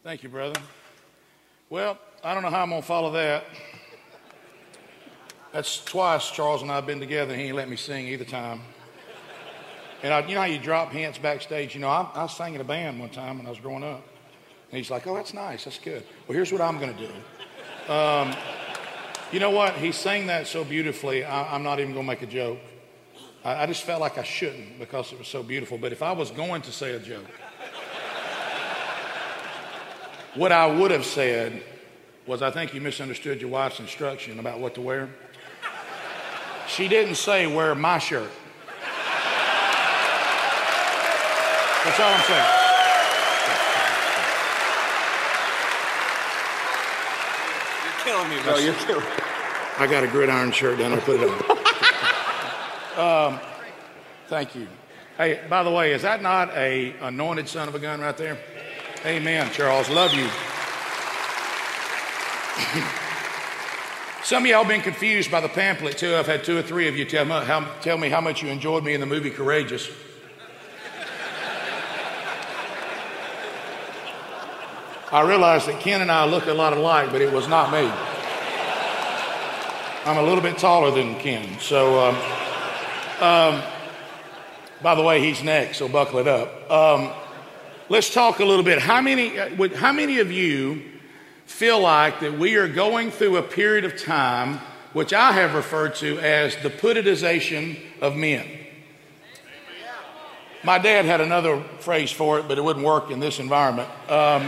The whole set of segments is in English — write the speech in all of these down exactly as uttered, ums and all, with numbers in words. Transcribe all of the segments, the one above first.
Thank you, brother. Well, I don't know how I'm going to follow that. That's twice Charles and I have been together. He ain't let me sing either time. And I, you know how you drop hints backstage? You know, I, I sang in a band one time when I was growing up. And he's like, oh, that's nice. That's good. Well, here's what I'm going to do. Um, you know what? He sang that so beautifully, I, I'm not even going to make a joke. I, I just felt like I shouldn't because it was so beautiful. But if I was going to say a joke, what I would have said was, I think you misunderstood your wife's instruction about what to wear. She didn't say, wear my shirt. That's all I'm saying. You're killing me, bro. You're killing me. I got a gridiron shirt down there. Put it on. um, thank you. Hey, by the way, is that not a anointed son of a gun right there? Amen, Charles. Love you. Some of y'all been confused by the pamphlet too. I've had two or three of you tell me how, tell me how much you enjoyed me in the movie Courageous. I realized that Ken and I look a lot alike, but it was not me. I'm a little bit taller than Ken. So, um, um, by the way, he's next, so buckle it up. Um, let's talk a little bit. How many, how many of you feel like that we are going through a period of time which I have referred to as the putitization of men? My dad had another phrase for it, but it wouldn't work in this environment. Um,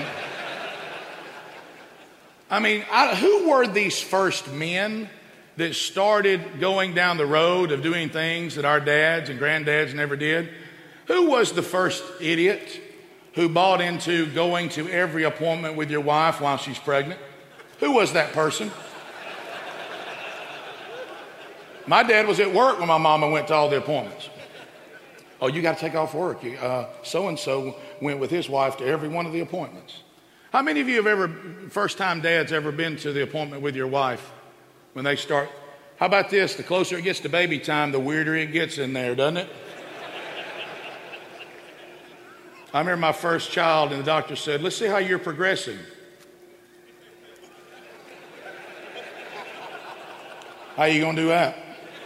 I mean, I, who were these first men that started going down the road of doing things that our dads and granddads never did? Who was the first idiot who bought into going to every appointment with your wife while she's pregnant? Who was that person? My dad was at work when my mama went to all the appointments. Oh, you got to take off work. Uh, so-and-so went with his wife to every one of the appointments. How many of you have ever, first-time dads, ever been to the appointment with your wife when they start? How about this? The closer it gets to baby time, the weirder it gets in there, doesn't it? I remember my first child, and the doctor said, let's see how you're progressing. How you going to do that?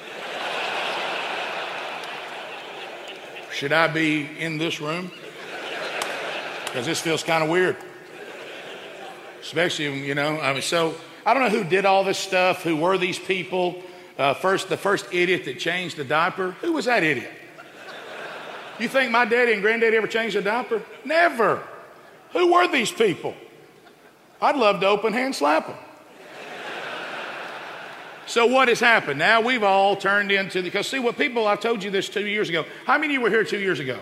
Should I be in this room? Because this feels kind of weird. Especially, you know, I mean, so I don't know who did all this stuff. Who were these people? Uh, first, the first idiot that changed the diaper. Who was that idiot? You think my daddy and granddaddy ever changed a diaper? Never. Who were these people? I'd love to open hand slap them. So what has happened? Now we've all turned into the, because see what people, I told you this two years ago. How many of you were here two years ago?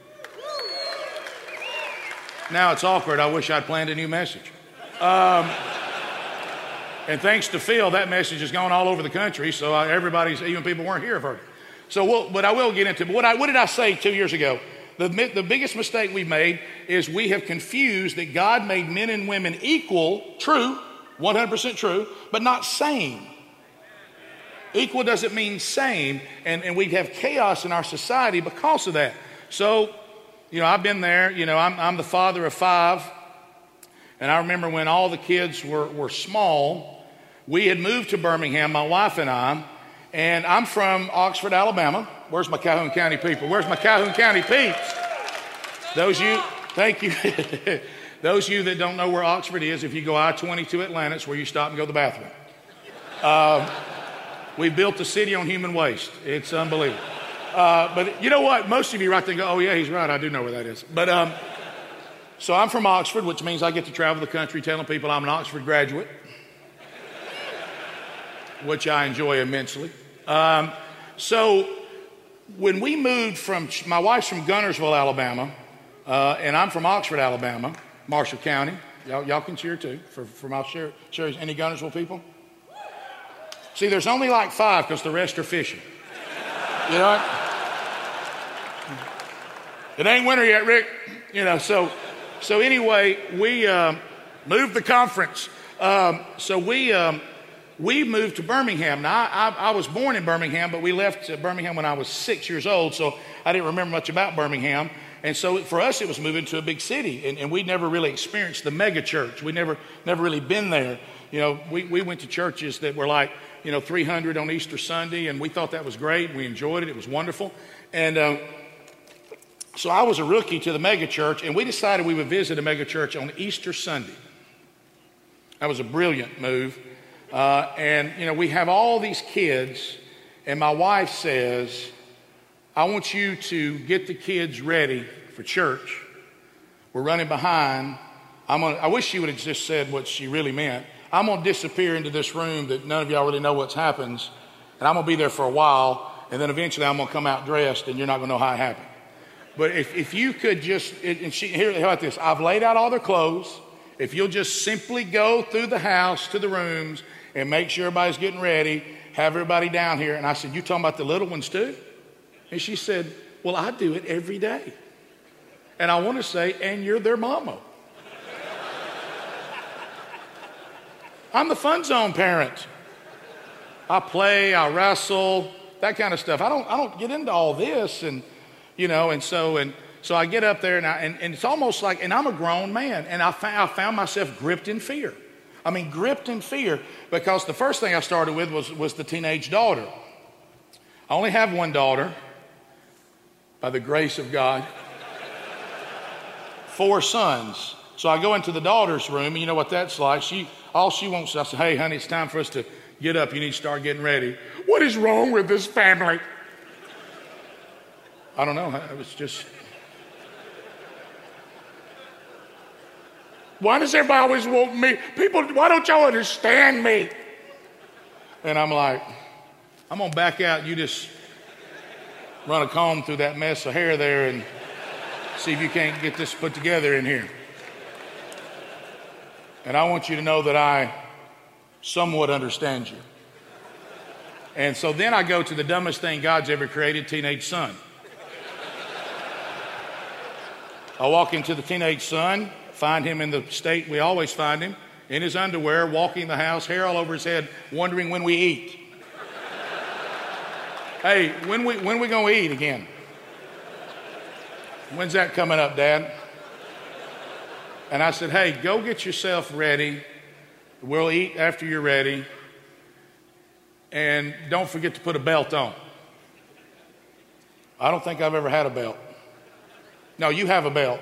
Now it's awkward. I wish I'd planned a new message. Um, and thanks to Phil, that message has gone all over the country. So I, everybody's, even people who weren't here have heard it. So we'll, but I will get into, but what, I, what did I say two years ago? The, the biggest mistake we've made is we have confused that God made men and women equal, true, one hundred percent true, but not same. Equal doesn't mean same, and, and we have chaos in our society because of that. So, you know, I've been there, you know, I'm, I'm the father of five, and I remember when all the kids were, were small, we had moved to Birmingham, my wife and I, and I'm from Oxford, Alabama. Where's my Calhoun County people? Where's my Calhoun County peeps? Those you, thank you. Those of you that don't know where Oxford is, if you go I twenty to Atlanta, it's where you stop and go to the bathroom. Uh, we built a city on human waste. It's unbelievable. Uh, but you know what? Most of you right there go, oh yeah, he's right. I do know where that is. But um, so I'm from Oxford, which means I get to travel the country telling people I'm an Oxford graduate, which I enjoy immensely. Um, so when we moved from, my wife's from Gunnersville, Alabama, uh, and I'm from Oxford, Alabama, Marshall County. Y'all, y'all can cheer too for, for my share. Share any Gunnersville people? See, there's only like five because the rest are fishing. You know what? It ain't winter yet, Rick. You know, so so anyway, we um, moved the conference. Um, so we um, we moved to Birmingham. Now, I, I, I was born in Birmingham, but we left Birmingham when I was six years old, so I didn't remember much about Birmingham. And so for us, it was moving to a big city, and, and we'd never really experienced the mega church. We never, never really been there. You know, we, we went to churches that were like, you know, three hundred on Easter Sunday, and we thought that was great. We enjoyed it. It was wonderful. And uh, so I was a rookie to the mega church, and we decided we would visit a mega church on Easter Sunday. That was a brilliant move. Uh, and, you know, we have all these kids, and my wife says, I want you to get the kids ready for church. We're running behind. I'm gonna, I wish she would have just said what she really meant. I'm going to disappear into this room that none of y'all really know what's happens, and I'm going to be there for a while, and then eventually I'm going to come out dressed, and you're not going to know how it happened. But if, if you could just, and she, here, how about this? I've laid out all their clothes. If you'll just simply go through the house to the rooms and make sure everybody's getting ready, have everybody down here. And I said, you talking about the little ones too? And she said, well, I do it every day. And I want to say, and you're their mama. I'm the fun zone parent. I play, I wrestle, that kind of stuff. I don't, I don't get into all this, and you know, and so, and so I get up there, and, I, and, and it's almost like, and I'm a grown man, and I found, I found myself gripped in fear. I mean, gripped in fear, because the first thing I started with was, was the teenage daughter. I only have one daughter, by the grace of God. Four sons. So I go into the daughter's room, and you know what that's like. She, all she wants, I say, hey, honey, it's time for us to get up. You need to start getting ready. What is wrong with this family? I don't know. It was just... Why does everybody always want me? People, why don't y'all understand me? And I'm like, I'm going to back out. You just run a comb through that mess of hair there and see if you can't get this put together in here. And I want you to know that I somewhat understand you. And so then I go to the dumbest thing God's ever created, teenage son. I walk into the teenage son, find him in the state we always find him, in his underwear, walking the house, hair all over his head, wondering when we eat. Hey, when we when we gonna eat again? When's that coming up, Dad? And I said, hey, go get yourself ready. We'll eat after you're ready. And don't forget to put a belt on. I don't think I've ever had a belt. No, you have a belt.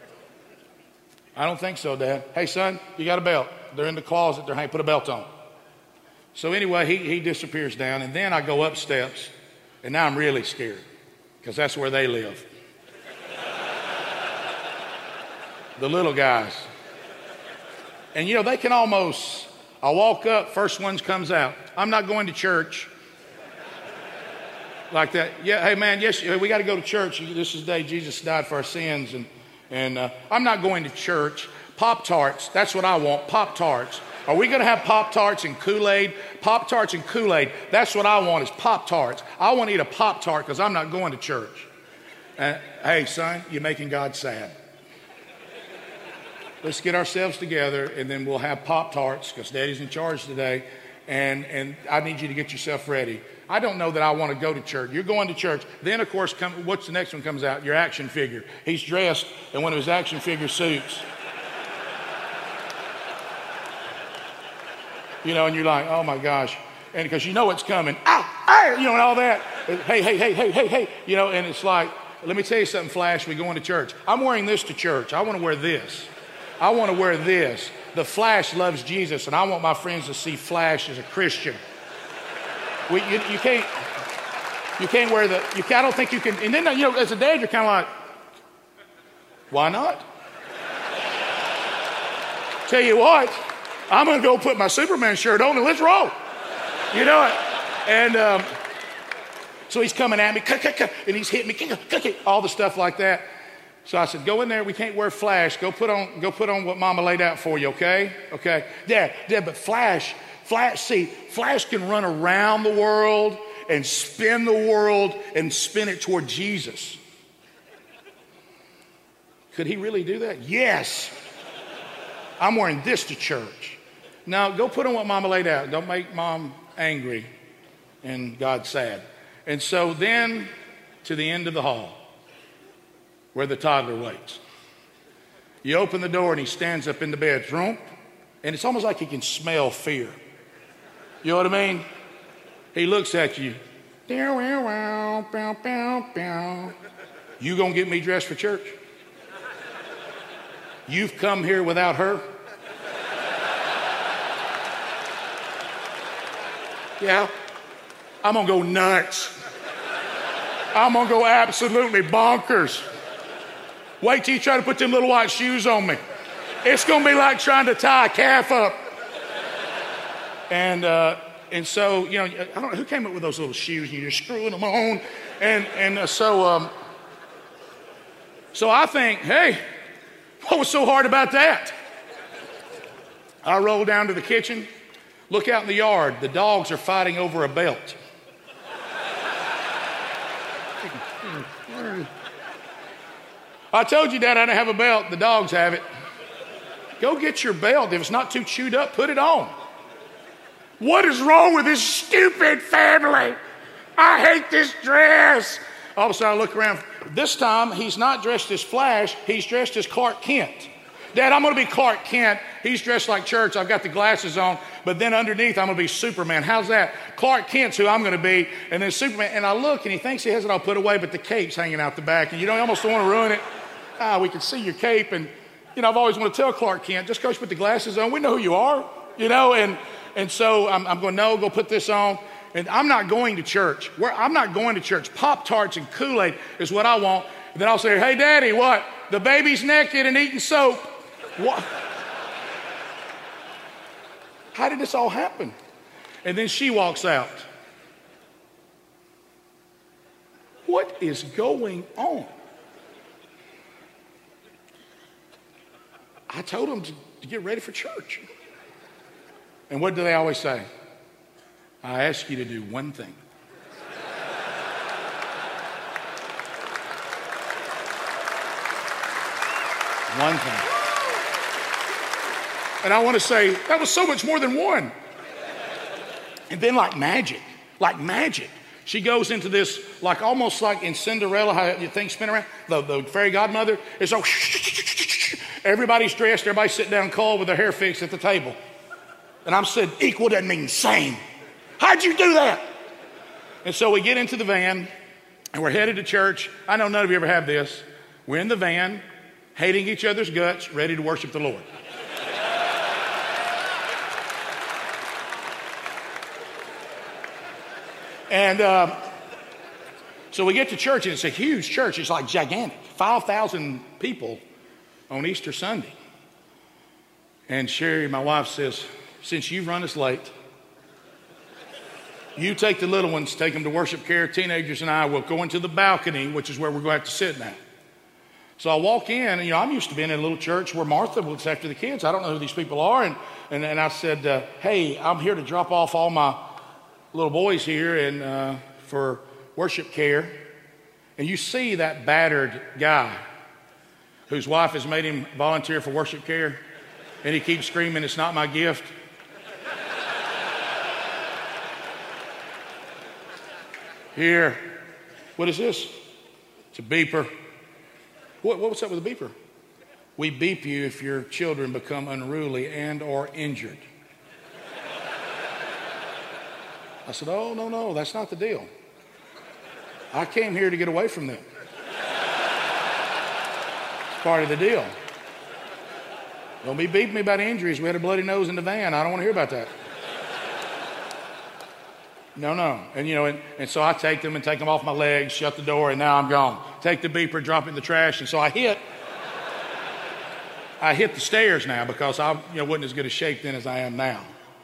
I don't think so, Dad. Hey, son, you got a belt. They're in the closet. They're, hey, put a belt on. So anyway, he, he disappears down, and then I go up steps, and now I'm really scared because that's where they live. The little guys. And, you know, they can almost, I walk up, first one comes out. I'm not going to church. Like that. Yeah, hey, man, yes, we got to go to church. This is the day Jesus died for our sins, and And uh, I'm not going to church. Pop-Tarts, that's what I want, Pop-Tarts. Are we going to have Pop-Tarts and Kool-Aid? Pop-Tarts and Kool-Aid, that's what I want is Pop-Tarts. I want to eat a Pop-Tart because I'm not going to church. Uh, hey, son, you're making God sad. Let's get ourselves together, and then we'll have Pop-Tarts because Daddy's in charge today, and, and I need you to get yourself ready. I don't know that I want to go to church. You're going to church. Then, of course, come, what's the next one comes out? Your action figure. He's dressed in one of his action figure suits. You know, and you're like, oh, my gosh. And because you know it's coming. Ow, ow, you know, and all that. Hey, hey, hey, hey, hey, hey. You know, and it's like, let me tell you something, Flash. We going to church. I'm wearing this to church. I want to wear this. I want to wear this. The Flash loves Jesus, and I want my friends to see Flash as a Christian. We, you, you can't, you can't wear the, you can't, I don't think you can, and then, you know, as a dad, you're kind of like, why not? Tell you what, I'm going to go put my Superman shirt on and let's roll. You know it? And um, so he's coming at me, and he's hitting me, all the stuff like that. So I said, go in there. We can't wear Flash. Go put on, go put on what Mama laid out for you, okay? Okay. Dad, Dad, but Flash, Flash, see, Flash can run around the world and spin the world and spin it toward Jesus. Could he really do that? Yes. I'm wearing this to church. Now, go put on what Mama laid out. Don't make Mom angry and God sad. And so then to the end of the hall. where the toddler waits. You open the door and he stands up in the bedroom, and it's almost like he can smell fear. You know what I mean? He looks at you. You gonna get me dressed for church? You've come here without her? Yeah. I'm gonna go nuts. I'm gonna go absolutely bonkers. Wait till you try to put them little white shoes on me. It's gonna be like trying to tie a calf up. And uh, and so, you know, I don't know who came up with those little shoes, and you're screwing them on. And and uh, so um, so I think, hey, what was so hard about that? I roll down to the kitchen, look out in the yard. The dogs are fighting over a belt. I told you, Dad, I didn't have a belt. The dogs have it. Go get your belt. If it's not too chewed up, put it on. What is wrong with this stupid family? I hate this dress. All of a sudden I look around. This time he's not dressed as Flash. He's dressed as Clark Kent. Dad, I'm going to be Clark Kent. He's dressed like church. I've got the glasses on. But then underneath, I'm going to be Superman. How's that? Clark Kent's who I'm going to be. And then Superman. And I look, and he thinks he has it all put away, but the cape's hanging out the back. And you know, you almost don't want to ruin it. Ah, we can see your cape. And, you know, I've always wanted to tell Clark Kent, just because you put the glasses on, we know who you are. You know, and, and so I'm, I'm going, no, go put this on. And I'm not going to church. Where, I'm not going to church. Pop-Tarts and Kool-Aid is what I want. And then I'll say, hey, Daddy, what? The baby's naked and eating soap. What? How did this all happen? And then she walks out. What is going on? I told them to, to get ready for church. And what do they always say? I ask you to do one thing. One thing. And I want to say, that was so much more than one. And then like magic, like magic, she goes into this, like almost like in Cinderella, how you think spin around, the, the fairy godmother. It's so, everybody's dressed, everybody's sitting down cold with their hair fixed at the table. And I'm saying, equal doesn't mean same. How'd you do that? And so we get into the van, and we're headed to church. I know none of you ever have this. We're in the van, hating each other's guts, ready to worship the Lord. And um, so we get to church, and it's a huge church. It's like gigantic, five thousand people on Easter Sunday. And Sherry, my wife, says, since you've run us late, you take the little ones, take them to worship care. Teenagers and I will go into the balcony, which is where we're going to have to sit now. So I walk in, and, you know, I'm used to being in a little church where Martha looks after the kids. I don't know who these people are. And, and, and I said, uh, hey, I'm here to drop off all my little boys here and uh, for worship care. And you see that battered guy whose wife has made him volunteer for worship care, and he keeps screaming, it's not my gift. Here, what is this? It's a beeper. What, what's up with a beeper? We beep you if your children become unruly and or injured. I said, oh, no, no, that's not the deal. I came here to get away from them. It's part of the deal. Don't be beeping me about injuries. We had a bloody nose in the van. I don't want to hear about that. No, no. And, you know, and, and so I take them and take them off my legs, shut the door, and now I'm gone. Take the beeper, drop it in the trash. And so I hit, I hit the stairs now because I, you know, wasn't as good a shape then as I am now.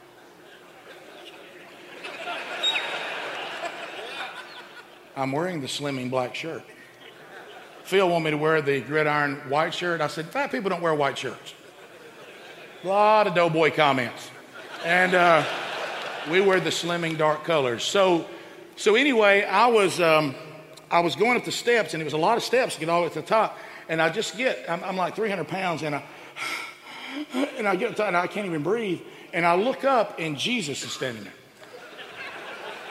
I'm wearing the slimming black shirt. Phil wanted me to wear the gridiron white shirt. I said, fat people don't wear white shirts. A lot of doughboy comments. And uh, we wear the slimming dark colors. So so anyway, I was um, I was going up the steps, and it was a lot of steps to get all the way to the top. And I just get, I'm, I'm like three hundred pounds, and I, and I get up, and I can't even breathe. And I look up, and Jesus is standing there.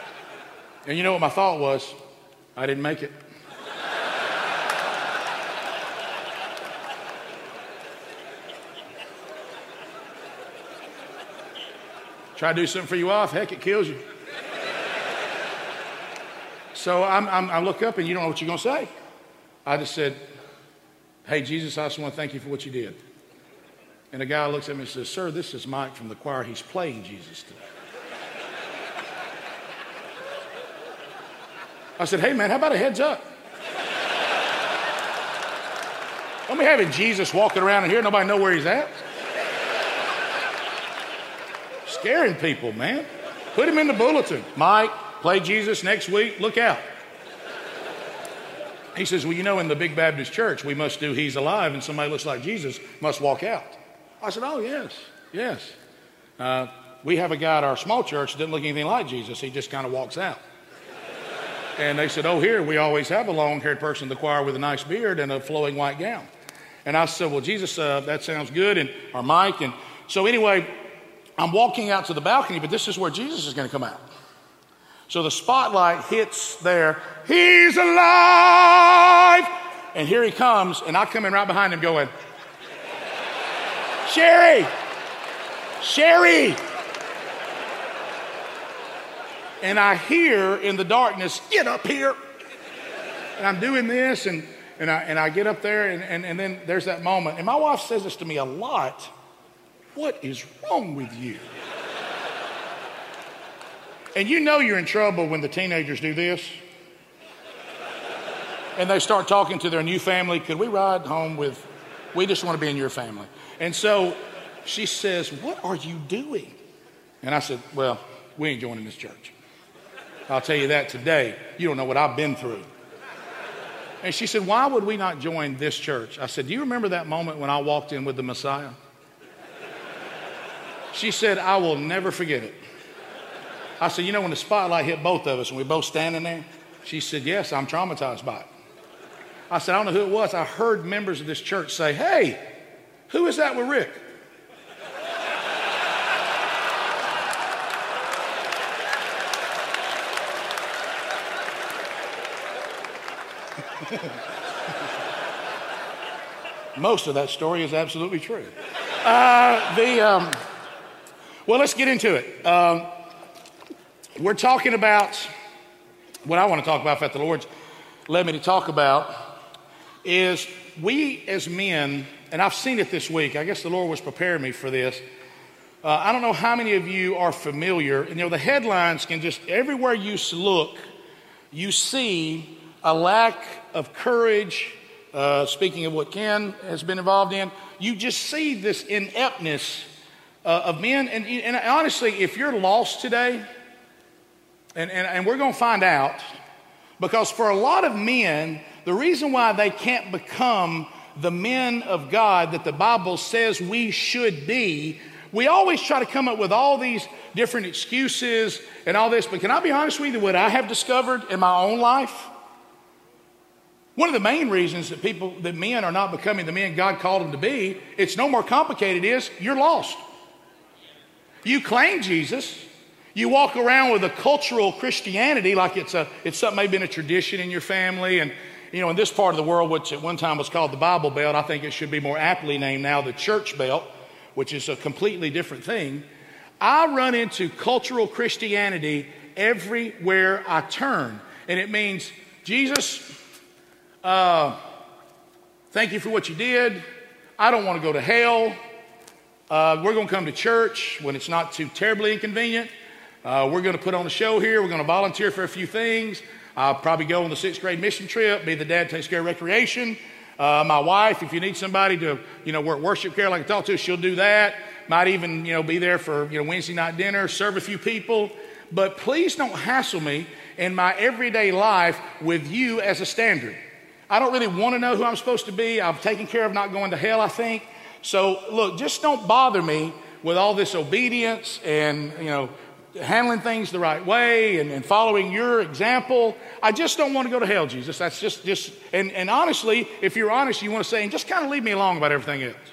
And you know what my thought was? I didn't make it. Try to do something for your wife, heck, it kills you. So I'm, I'm, I look up and you don't know what you're going to say. I just said, hey, Jesus, I just want to thank you for what you did. And the guy looks at me and says, sir, this is Mike from the choir. He's playing Jesus today. I said, hey, man, how about a heads up? Don't be having Jesus walking around in here. Nobody know where he's at. Scaring people, man. Put him in the bulletin. Mike, play Jesus next week. Look out. He says, well, you know, in the big Baptist church, we must do he's alive, and somebody looks like Jesus must walk out. I said, oh, yes, yes. Uh, we have a guy at our small church that doesn't look anything like Jesus. He just kind of walks out. And they said, oh, here, we always have a long-haired person in the choir with a nice beard and a flowing white gown. And I said, well, Jesus, uh, that sounds good, and or Mike. And so anyway, I'm walking out to the balcony, but this is where Jesus is going to come out. So the spotlight hits there. He's alive! And here he comes, and I come in right behind him going, Sherry! Sherry! And I hear in the darkness, get up here. And I'm doing this, and, and, I, and I get up there, and, and, and then there's that moment. And my wife says this to me a lot. What is wrong with you? And you know you're in trouble when the teenagers do this. And they start talking to their new family. Could we ride home with, we just want to be in your family. And so she says, what are you doing? And I said, well, we ain't joining this church. I'll tell you that today. You don't know what I've been through. And she said, why would we not join this church? I said, do you remember that moment when I walked in with the Messiah? She said, I will never forget it. I said, you know, when the spotlight hit both of us and we both standing there? She said, yes, I'm traumatized by it. I said, I don't know who it was. I heard members of this church say, hey, who is that with Rick? Most of that story is absolutely true. Uh, the um, well, let's get into it. Um, we're talking about what I want to talk about, that the Lord's led me to talk about, is we as men, and I've seen it this week. I guess the Lord was preparing me for this. Uh, I don't know how many of you are familiar. And, you know, the headlines can just, everywhere you look, you see a lack of courage. Uh, speaking of what Ken has been involved in, you just see this ineptness uh, of men. And, and honestly, if you're lost today, and, and, and we're going to find out, because for a lot of men, the reason why they can't become the men of God that the Bible says we should be, we always try to come up with all these different excuses and all this. But can I be honest with you, what I have discovered in my own life? One of the main reasons that people, that men are not becoming the men God called them to be, it's no more complicated, is you're lost. You claim Jesus. You walk around with a cultural Christianity like it's a it's something maybe been a tradition in your family. And, you know, in this part of the world, which at one time was called the Bible Belt, I think it should be more aptly named now the Church Belt, which is a completely different thing. I run into cultural Christianity everywhere I turn. And it means, Jesus, uh, thank you for what you did. I don't want to go to hell. Uh, we're going to come to church when it's not too terribly inconvenient. Uh, we're going to put on a show here. We're going to volunteer for a few things. I'll probably go on the sixth grade mission trip, be the dad takes care of recreation. Uh, my wife, if you need somebody to, you know, work worship care like I talked to, she'll do that. Might even, you know, be there for, you know, Wednesday night dinner, serve a few people. But please don't hassle me in my everyday life with you as a standard. I don't really want to know who I'm supposed to be. I've taken care of not going to hell, I think. So, look, just don't bother me with all this obedience and, you know, handling things the right way and, and following your example. I just don't want to go to hell, Jesus. That's just, just and, and honestly, if you're honest, you want to say, and just kind of leave me alone about everything else.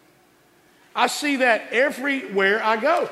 I see that everywhere I go.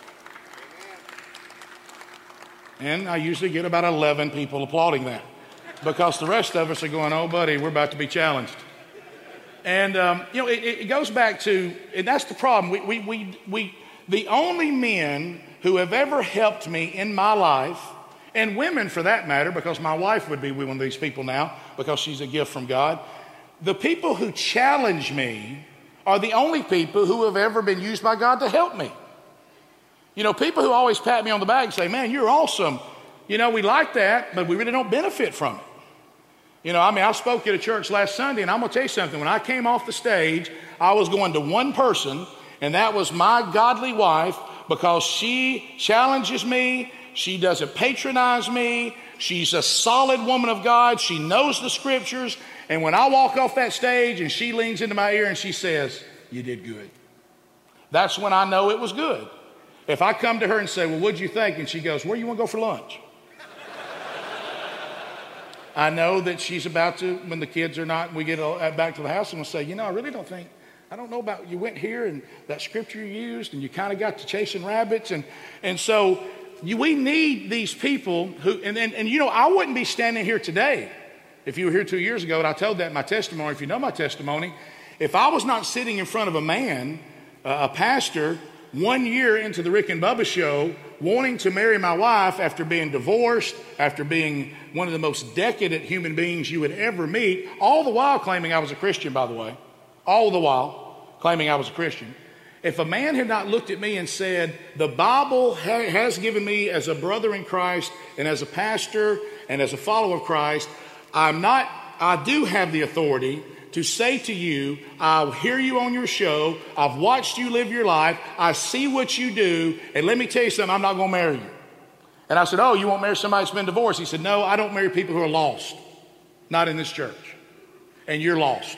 And I usually get about eleven people applauding that, because the rest of us are going, oh, buddy, we're about to be challenged. And, um, you know, it, it goes back to, and that's the problem. We, we, we, we, the only men who have ever helped me in my life, and women for that matter, because my wife would be one of these people now because she's a gift from God. The people who challenge me are the only people who have ever been used by God to help me. You know, people who always pat me on the back and say, man, you're awesome. You know, we like that, but we really don't benefit from it. You know, I mean, I spoke at a church last Sunday, and I'm going to tell you something. When I came off the stage, I was going to one person, and that was my godly wife, because she challenges me. She doesn't patronize me. She's a solid woman of God. She knows the scriptures. And when I walk off that stage and she leans into my ear and she says, you did good, that's when I know it was good. If I come to her and say, well, what'd you think? And she goes, where do you want to go for lunch? I know that she's about to, when the kids are not, we get back to the house and we'll say, you know, I really don't think, I don't know about, you went here and that scripture you used and you kind of got to chasing rabbits. And, and so you, we need these people who, and, and, and you know, I wouldn't be standing here today if you were here two years ago, and I told that in my testimony, if you know my testimony, if I was not sitting in front of a man, uh, a pastor, one year into the Rick and Bubba show, wanting to marry my wife after being divorced, after being one of the most decadent human beings you would ever meet, all the while claiming I was a Christian, by the way, all the while claiming I was a Christian. If a man had not looked at me and said, the Bible ha- has given me as a brother in Christ and as a pastor and as a follower of Christ, I'm not, I do have the authority to say to you, I'll hear you on your show. I've watched you live your life. I see what you do. And let me tell you something, I'm not going to marry you. And I said, oh, you won't marry somebody that's been divorced? He said, no, I don't marry people who are lost. Not in this church. And you're lost.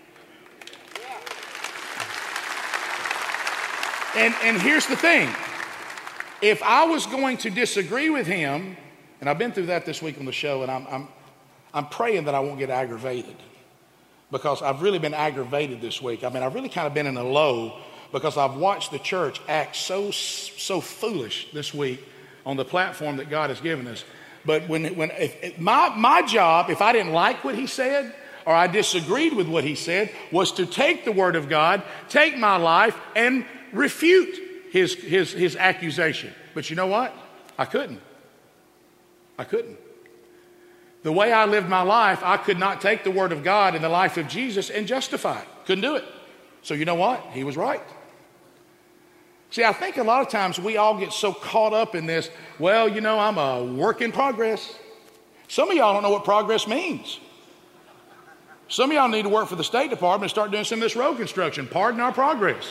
And, and here's the thing. If I was going to disagree with him, and I've been through that this week on the show, and I'm, I'm I'm praying that I won't get aggravated, because I've really been aggravated this week. I mean, I've really kind of been in a low because I've watched the church act so, so foolish this week on the platform that God has given us. But when, when if, if my, my job, if I didn't like what he said or I disagreed with what he said, was to take the word of God, take my life, and refute his, his, his accusation. But you know what? I couldn't. I couldn't. The way I lived my life, I could not take the word of God in the life of Jesus and justify it. Couldn't do it. So you know what? He was right. See, I think a lot of times we all get so caught up in this, well, you know, I'm a work in progress. Some of y'all don't know what progress means. Some of y'all need to work for the State Department and start doing some of this road construction. Pardon our progress.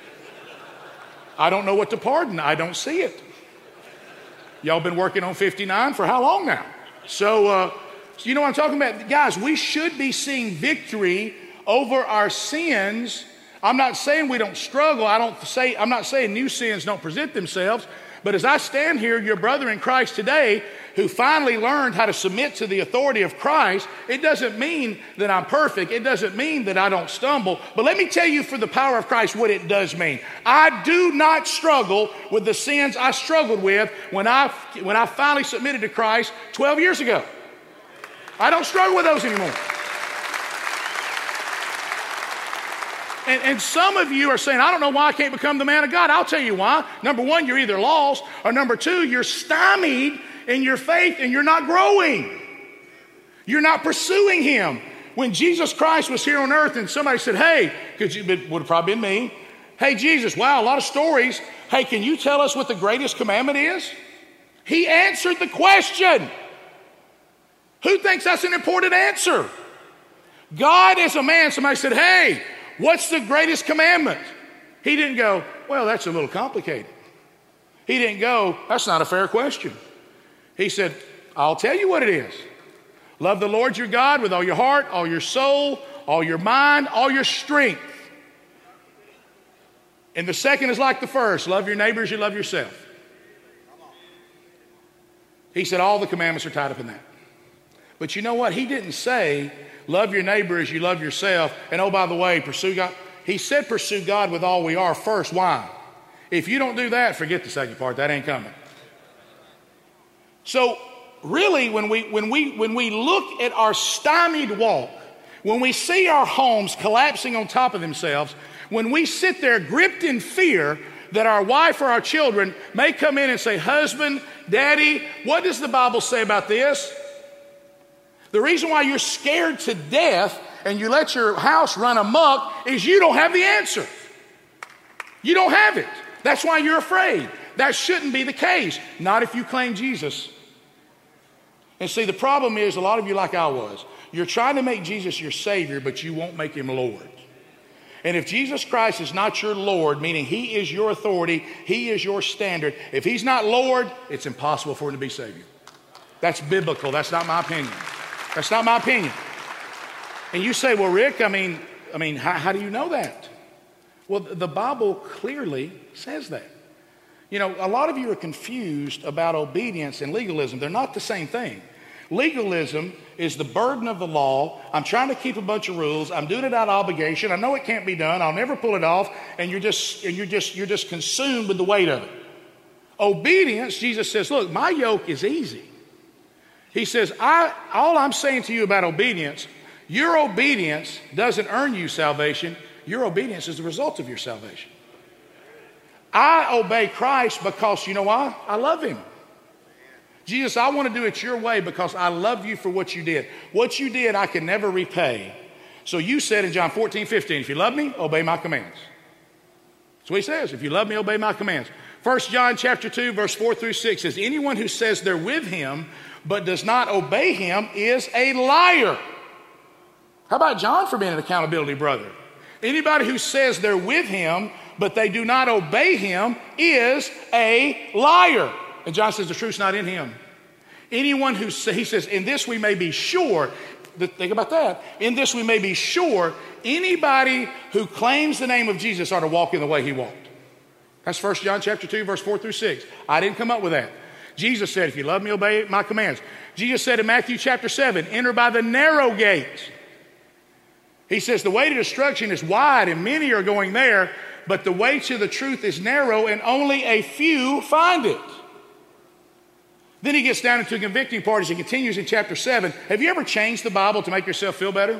I don't know what to pardon. I don't see it. Y'all been working on fifty-nine for how long now? So, uh, so you know what I'm talking about? Guys, we should be seeing victory over our sins. I'm not saying we don't struggle. I don't say, I'm not saying new sins don't present themselves. But as I stand here, your brother in Christ today, who finally learned how to submit to the authority of Christ, it doesn't mean that I'm perfect. It doesn't mean that I don't stumble. But let me tell you, for the power of Christ, what it does mean. I do not struggle with the sins I struggled with when I, when I finally submitted to Christ twelve years ago. I don't struggle with those anymore. And, and some of you are saying, I don't know why I can't become the man of God. I'll tell you why. Number one, you're either lost, or number two, you're stymied in your faith and you're not growing. You're not pursuing him. When Jesus Christ was here on earth and somebody said, hey, because it would have probably been me. Hey, Jesus, wow, a lot of stories. Hey, can you tell us what the greatest commandment is? He answered the question. Who thinks that's an important answer? God is a man. Somebody said, hey, what's the greatest commandment? He didn't go, well, that's a little complicated. He didn't go, that's not a fair question. He said, I'll tell you what it is. Love the Lord your God with all your heart, all your soul, all your mind, all your strength. And the second is like the first. Love your neighbor as you love yourself. He said all the commandments are tied up in that. But you know what? He didn't say, love your neighbor as you love yourself. And oh, by the way, pursue God. He said pursue God with all we are first. Why? If you don't do that, forget the second part. That ain't coming. So really, when we, when we, when we look at our stymied walk, when we see our homes collapsing on top of themselves, when we sit there gripped in fear, that our wife or our children may come in and say, husband, daddy, what does the Bible say about this? The reason why you're scared to death and you let your house run amok is you don't have the answer. You don't have it. That's why you're afraid. That shouldn't be the case. Not if you claim Jesus. And see, the problem is a lot of you, like I was, you're trying to make Jesus your Savior, but you won't make him Lord. And if Jesus Christ is not your Lord, meaning he is your authority, he is your standard, if he's not Lord, it's impossible for him to be Savior. That's biblical. That's not my opinion. That's not my opinion. And you say, well, Rick, I mean, I mean, how, how do you know that? Well, the Bible clearly says that. You know, a lot of you are confused about obedience and legalism. They're not the same thing. Legalism is the burden of the law. I'm trying to keep a bunch of rules. I'm doing it out of obligation. I know it can't be done. I'll never pull it off. And you're just, and you're just, you're just consumed with the weight of it. Obedience, Jesus says, look, my yoke is easy. He says, I, all I'm saying to you about obedience, your obedience doesn't earn you salvation. Your obedience is the result of your salvation. I obey Christ because, you know why? I love him. Jesus, I want to do it your way because I love you for what you did. What you did, I can never repay. So you said in John fourteen, fifteen, if you love me, obey my commands. That's what he says. If you love me, obey my commands. First John chapter two, verse four through six says, anyone who says they're with him but does not obey him is a liar. How about John for being an accountability brother? Anybody who says they're with him but they do not obey him is a liar. And John says the truth's not in him. Anyone who, he says, in this we may be sure, think about that, in this we may be sure, anybody who claims the name of Jesus ought to walk in the way he walked. That's First John chapter two, verse four through six. I didn't come up with that. Jesus said, if you love me, obey my commands. Jesus said in Matthew chapter seven, enter by the narrow gate. He says the way to destruction is wide and many are going there, but the way to the truth is narrow and only a few find it. Then he gets down into a convicting part as he continues in chapter seven. Have you ever changed the Bible to make yourself feel better?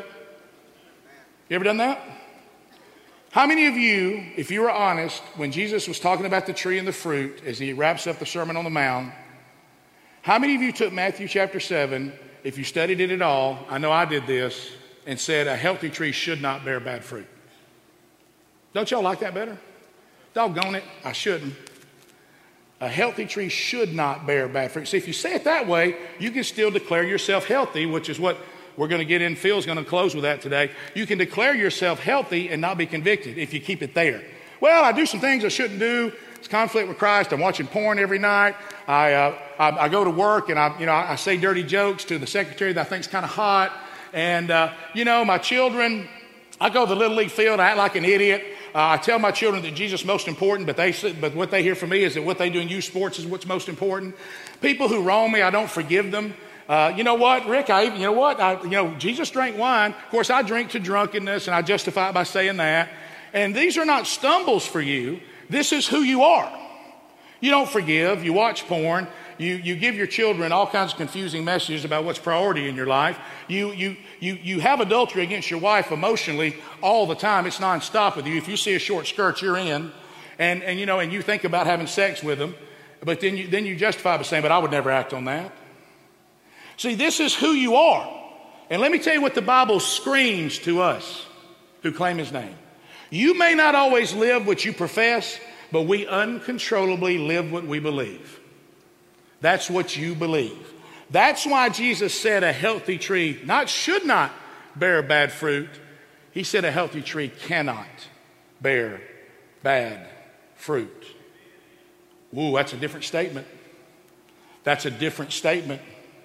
You ever done that? How many of you, if you were honest, when Jesus was talking about the tree and the fruit, as he wraps up the Sermon on the Mount, how many of you took Matthew chapter seven, if you studied it at all, I know I did this, and said a healthy tree should not bear bad fruit? Don't y'all like that better? Doggone it, I shouldn't. A healthy tree should not bear bad fruit. See, if you say it that way, you can still declare yourself healthy, which is what we're going to get in. Phil's going to close with that today. You can declare yourself healthy and not be convicted if you keep it there. Well, I do some things I shouldn't do. It's conflict with Christ. I'm watching porn every night. I, uh, I, I go to work and I, you know, I say dirty jokes to the secretary that I think's kind of hot. And, uh, you know, my children, I go to the Little League field. I act like an idiot. Uh, I tell my children that Jesus is most important, but they but what they hear from me is that what they do in youth sports is what's most important. People who wrong me, I don't forgive them. Uh, you know what, Rick? I you know what? I, you know, Jesus drank wine. Of course, I drink to drunkenness, and I justify it by saying that. And these are not stumbles for you. This is who you are. You don't forgive. You watch porn. You, you give your children all kinds of confusing messages about what's priority in your life. You, you, you, you have adultery against your wife emotionally all the time. It's nonstop with you. If you see a short skirt, you're in. And, and, you know, and you think about having sex with them. But then you, then you justify by saying, but I would never act on that. See, this is who you are. And let me tell you what the Bible screams to us who claim his name. You may not always live what you profess, but we uncontrollably live what we believe. That's what you believe. That's why Jesus said a healthy tree not should not bear bad fruit. He said a healthy tree cannot bear bad fruit. Ooh, that's a different statement. That's a different statement.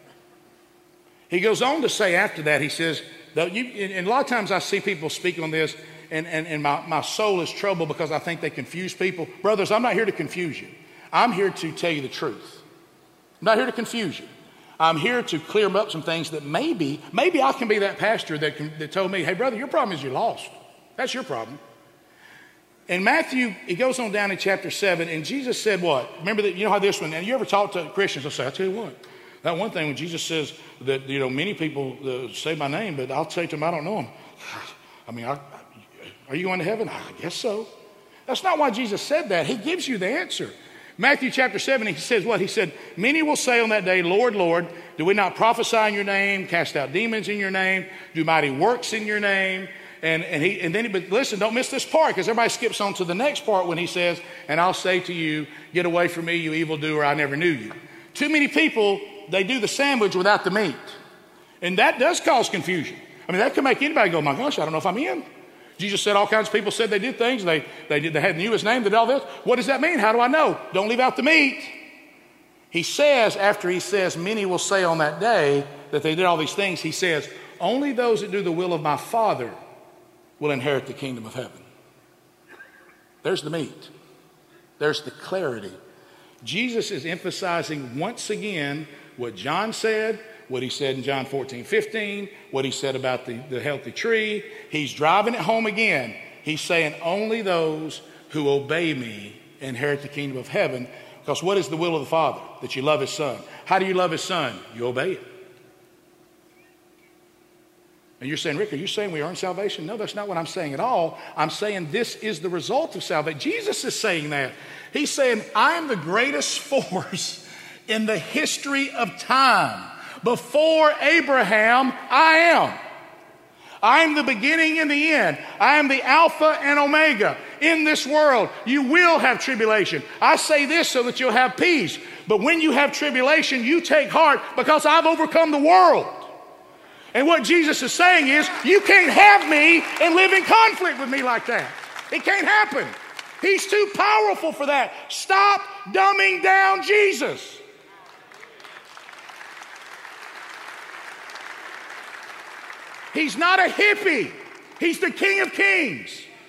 He goes on to say after that, he says, that you, and a lot of times I see people speak on this, and, and, and my, my soul is troubled because I think they confuse people. Brothers, I'm not here to confuse you. I'm here to tell you the truth. I'm not here to confuse you. I'm here to clear up some things that maybe, maybe I can be that pastor that, can, that told me, hey, brother, your problem is you're lost. That's your problem. In Matthew, he goes on down in chapter seven, and Jesus said what? Remember that, you know how this one, and you ever talk to Christians, they'll say, I'll tell you what. That one thing when Jesus says that, you know, many people uh, say my name, but I'll say to them, I don't know them. I mean, I, are you going to heaven? I guess so. That's not why Jesus said that. He gives you the answer. Matthew chapter seven, he says what? He said, many will say on that day, Lord, Lord, do we not prophesy in your name, cast out demons in your name, do mighty works in your name? And, and, he, and then, he, but listen, don't miss this part, because everybody skips on to the next part when he says, and I'll say to you, get away from me, you evildoer, I never knew you. Too many people, they do the sandwich without the meat. And that does cause confusion. I mean, that can make anybody go, my gosh, I don't know if I'm in. Jesus said all kinds of people said they did things. They, they, did, they had knew his name, did all this. What does that mean? How do I know? Don't leave out the meat. He says, after he says, many will say on that day that they did all these things, he says, only those that do the will of my Father will inherit the kingdom of heaven. There's the meat. There's the clarity. Jesus is emphasizing once again what John said, what he said in John fourteen, fifteen, what he said about the, the healthy tree. He's driving it home again. He's saying only those who obey me inherit the kingdom of heaven. Because what is the will of the Father? That you love his Son. How do you love his Son? You obey it. And you're saying, Rick, are you saying we earn salvation? No, that's not what I'm saying at all. I'm saying this is the result of salvation. Jesus is saying that. He's saying, I am the greatest force in the history of time. Before Abraham, I am. I am the beginning and the end. I am the Alpha and Omega. In this world, you will have tribulation. I say this so that you'll have peace. But when you have tribulation, you take heart because I've overcome the world. And what Jesus is saying is, you can't have me and live in conflict with me like that. It can't happen. He's too powerful for that. Stop dumbing down Jesus. He's not a hippie. He's the King of Kings.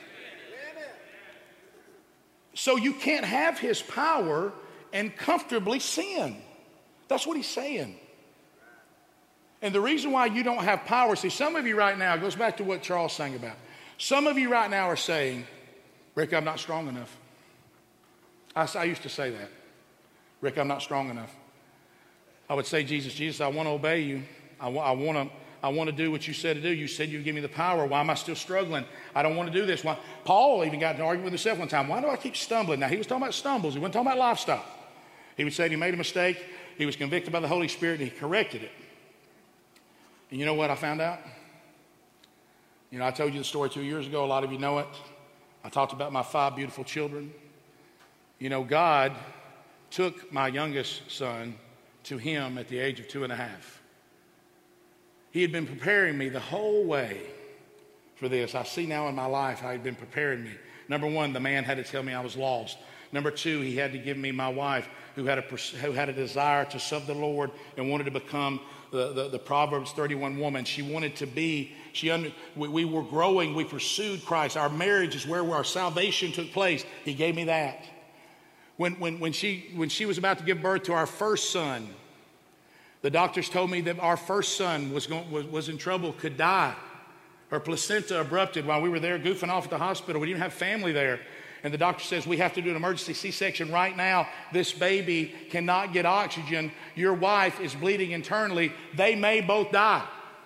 So you can't have his power and comfortably sin. That's what he's saying. And the reason why you don't have power, see, some of you right now, it goes back to what Charles sang about. Some of you right now are saying, Rick, I'm not strong enough. I, I used to say that. Rick, I'm not strong enough. I would say, Jesus, Jesus, I want to obey you. I, I want to I want to do what you said to do. You said you'd give me the power. Why am I still struggling? I don't want to do this. Why? Paul even got in an argument with himself one time. Why do I keep stumbling? Now, he was talking about stumbles. He wasn't talking about lifestyle. He would say he made a mistake. He was convicted by the Holy Spirit, and he corrected it. And you know what I found out? You know, I told you the story two years ago. A lot of you know it. I talked about my five beautiful children. You know, God took my youngest son to him at the age of two and a half. He had been preparing me the whole way for this. I see now in my life how he'd been preparing me. Number one, the man had to tell me I was lost. Number two, he had to give me my wife who had a, who had a desire to serve the Lord and wanted to become the, the, the Proverbs thirty-one woman. She wanted to be, she under, we, we were growing, we pursued Christ. Our marriage is where our salvation took place. He gave me that. When, when, when, she, when she was about to give birth to our first son, the doctors told me that our first son was, going, was, was in trouble, could die. Her placenta abrupted while we were there goofing off at the hospital. We didn't have family there. And the doctor says, we have to do an emergency C-section right now. This baby cannot get oxygen. Your wife is bleeding internally. They may both die.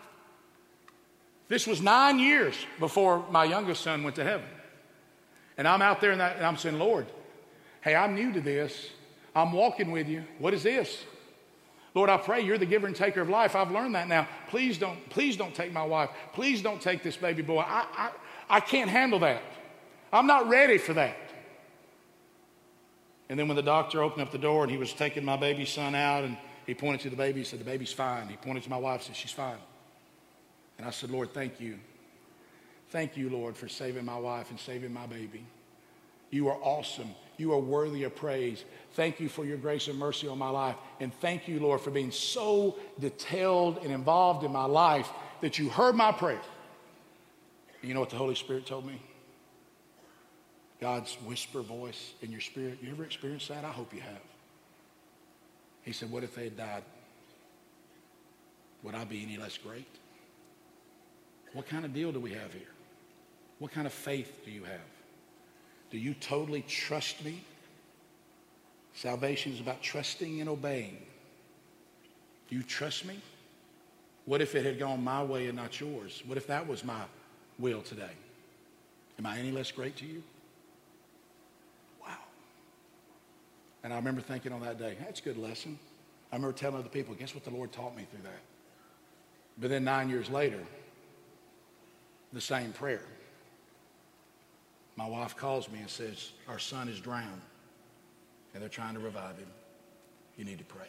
This was nine years before my youngest son went to heaven. And I'm out there and, that, and I'm saying, Lord, hey, I'm new to this. I'm walking with you. What is this? Lord, I pray you're the giver and taker of life. I've learned that now. Please don't, please don't take my wife. Please don't take this baby boy. I, I, I can't handle that. I'm not ready for that. And then when the doctor opened up the door and he was taking my baby son out and he pointed to the baby, he said, the baby's fine. He pointed to my wife and said, she's fine. And I said, Lord, thank you. Thank you, Lord, for saving my wife and saving my baby. You are awesome. You are worthy of praise. Thank you for your grace and mercy on my life. And thank you, Lord, for being so detailed and involved in my life that you heard my prayer. And you know what the Holy Spirit told me? God's whisper voice in your spirit. You ever experienced that? I hope you have. He said, what if they had died? Would I be any less great? What kind of deal do we have here? What kind of faith do you have? Do you totally trust me? Salvation is about trusting and obeying. Do you trust me? What if it had gone my way and not yours? What if that was my will today? Am I any less great to you? And I remember thinking on that day, that's a good lesson. I remember telling other people, guess what the Lord taught me through that? But then nine years later, the same prayer. My wife calls me and says, our son is drowned, and they're trying to revive him. You need to pray.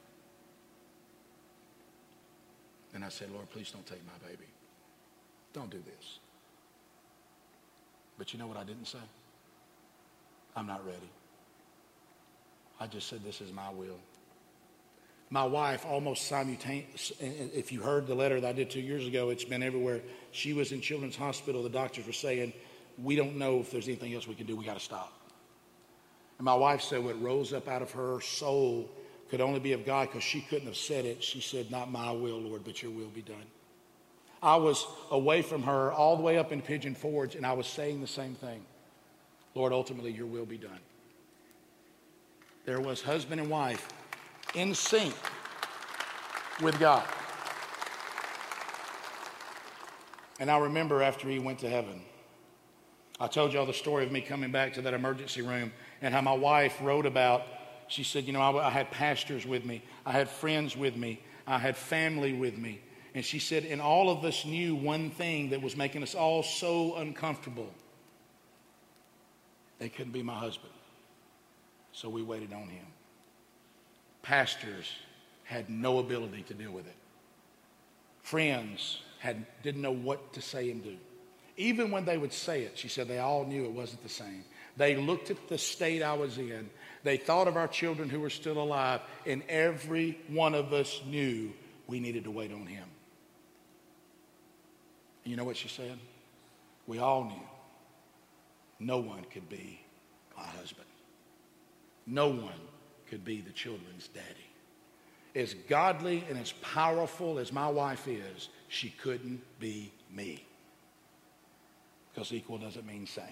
And I said, Lord, please don't take my baby. Don't do this. But you know what I didn't say? I'm not ready. I just said, this is my will. My wife, almost simultaneously, if you heard the letter that I did two years ago, it's been everywhere. She was in Children's Hospital. The doctors were saying, we don't know if there's anything else we can do. We got to stop. And my wife said what rose up out of her soul could only be of God, because she couldn't have said it. She said, not my will, Lord, but your will be done. I was away from her all the way up in Pigeon Forge, and I was saying the same thing. Lord, ultimately, your will be done. There was husband and wife in sync with God. And I remember after he went to heaven, I told you all the story of me coming back to that emergency room and how my wife wrote about, she said, you know, I, I had pastors with me. I had friends with me. I had family with me. And she said, and all of us knew one thing that was making us all so uncomfortable. They couldn't be my husband. So we waited on him. Pastors had no ability to deal with it. Friends had, didn't know what to say and do. Even when they would say it, she said, they all knew it wasn't the same. They looked at the state I was in. They thought of our children who were still alive, and every one of us knew we needed to wait on him. And you know what she said? We all knew no one could be my husband. No one could be the children's daddy. As godly and as powerful as my wife is, she couldn't be me. Because equal doesn't mean same.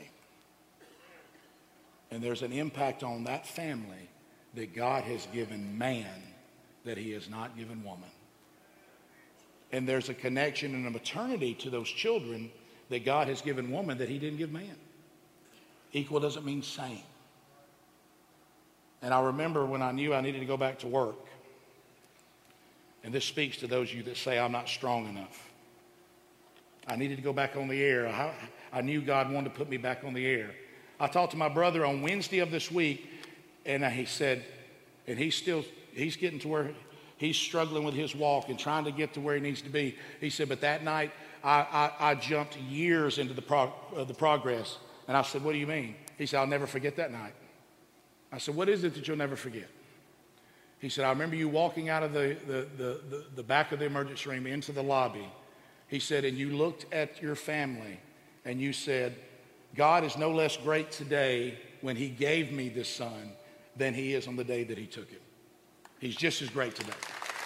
And there's an impact on that family that God has given man that he has not given woman. And there's a connection and a maternity to those children that God has given woman that he didn't give man. Equal doesn't mean same. And I remember when I knew I needed to go back to work. And this speaks to those of you that say, I'm not strong enough. I needed to go back on the air. I, I knew God wanted to put me back on the air. I talked to my brother on Wednesday of this week, and he said, and he's still, he's getting to where he's struggling with his walk and trying to get to where he needs to be. He said, but that night, I, I, I jumped years into the, prog, uh, the progress. And I said, what do you mean? He said, I'll never forget that night. I said, what is it that you'll never forget? He said, I remember you walking out of the, the, the, the, the back of the emergency room into the lobby. He said, and you looked at your family and you said, God is no less great today when he gave me this son than he is on the day that he took it. He's just as great today.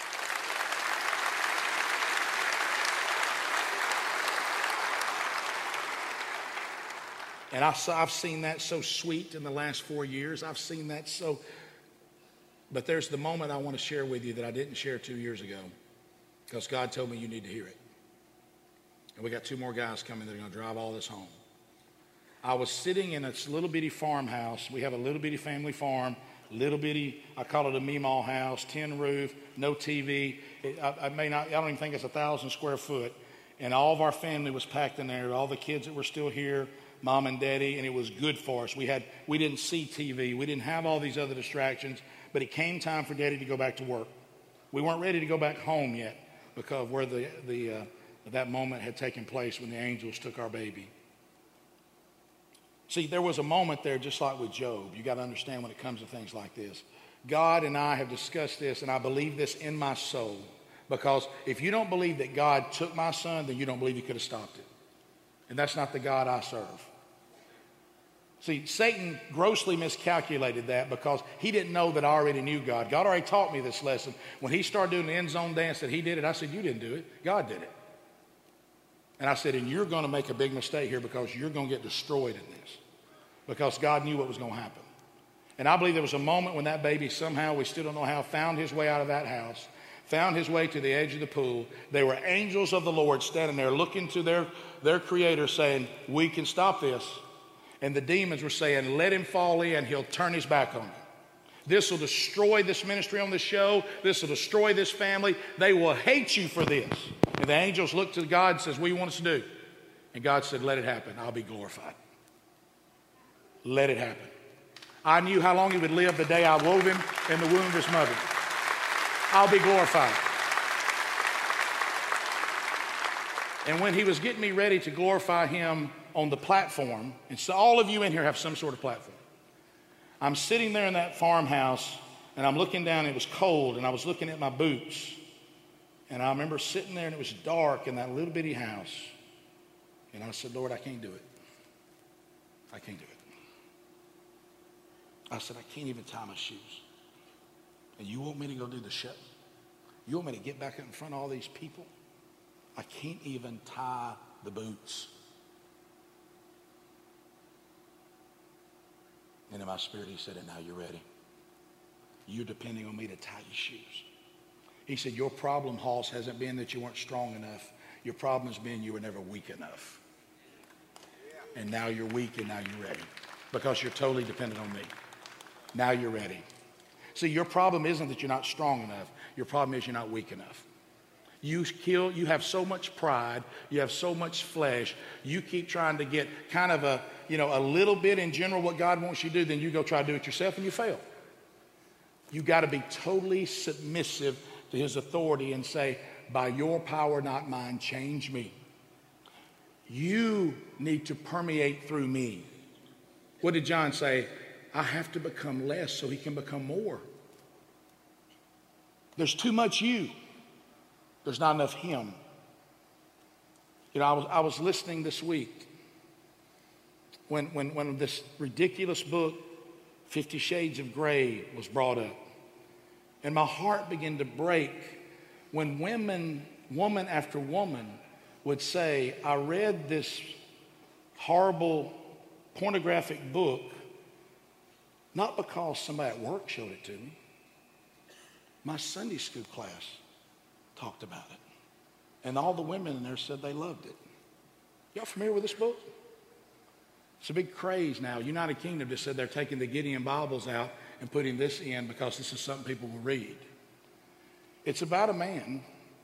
And I've seen that so sweet in the last four years. I've seen that so... But there's the moment I want to share with you that I didn't share two years ago because God told me you need to hear it. And we got two more guys coming that are going to drive all this home. I was sitting in a little bitty farmhouse. We have a little bitty family farm, little bitty, I call it a meemaw house, tin roof, no T V. It, I, I may not, I don't even think it's a thousand square foot. And all of our family was packed in there, all the kids that were still here, mom and daddy, and it was good for us. We had, we didn't see T V. We didn't have all these other distractions. But it came time for Daddy to go back to work. We weren't ready to go back home yet because of where the, the, uh, that moment had taken place when the angels took our baby. See, there was a moment there just like with Job. You got to understand when it comes to things like this. God and I have discussed this, and I believe this in my soul. Because if you don't believe that God took my son, then you don't believe he could have stopped it. And that's not the God I serve. See, Satan grossly miscalculated that because he didn't know that I already knew God. God already taught me this lesson. When he started doing the end zone dance that he did it, I said, you didn't do it. God did it. And I said, and you're going to make a big mistake here because you're going to get destroyed in this. Because God knew what was going to happen. And I believe there was a moment when that baby somehow, we still don't know how, found his way out of that house, found his way to the edge of the pool. There were angels of the Lord standing there looking to their, their creator saying, we can stop this. And the demons were saying, let him fall in, he'll turn his back on you. This will destroy this ministry on this show. This will destroy this family. They will hate you for this. And the angels looked to God and says, what do you want us to do? And God said, let it happen. I'll be glorified. Let it happen. I knew how long he would live the day I wove him in the womb of his mother. I'll be glorified. And when he was getting me ready to glorify him on the platform, and so all of you in here have some sort of platform. I'm sitting there in that farmhouse, and I'm looking down, and it was cold, and I was looking at my boots. And I remember sitting there, and it was dark in that little bitty house. And I said, Lord, I can't do it. I can't do it. I said, I can't even tie my shoes. And you want me to go do the show? You want me to get back in front of all these people? I can't even tie the boots. And in my spirit, he said, and now you're ready. You're depending on me to tie your shoes. He said, your problem, Hoss, hasn't been that you weren't strong enough. Your problem has been you were never weak enough. And now you're weak and now you're ready. Because you're totally dependent on me. Now you're ready. See, your problem isn't that you're not strong enough. Your problem is you're not weak enough. You kill, you have so much pride, you have so much flesh, you keep trying to get kind of a, you know, a little bit in general what God wants you to do, then you go try to do it yourself and you fail. You got to be totally submissive to his authority and say, by your power, not mine, change me. You need to permeate through me. What did John say? I have to become less so he can become more. There's too much you. There's not enough him. You know, I was, I was listening this week when, when, when this ridiculous book, Fifty Shades of Grey, was brought up. And my heart began to break when women, woman after woman, would say, I read this horrible pornographic book not because somebody at work showed it to me. My Sunday school class talked about it. And all the women in there said they loved it. Y'all familiar with this book? It's a big craze now. United Kingdom just said they're taking the Gideon Bibles out and putting this in because this is something people will read. It's about a man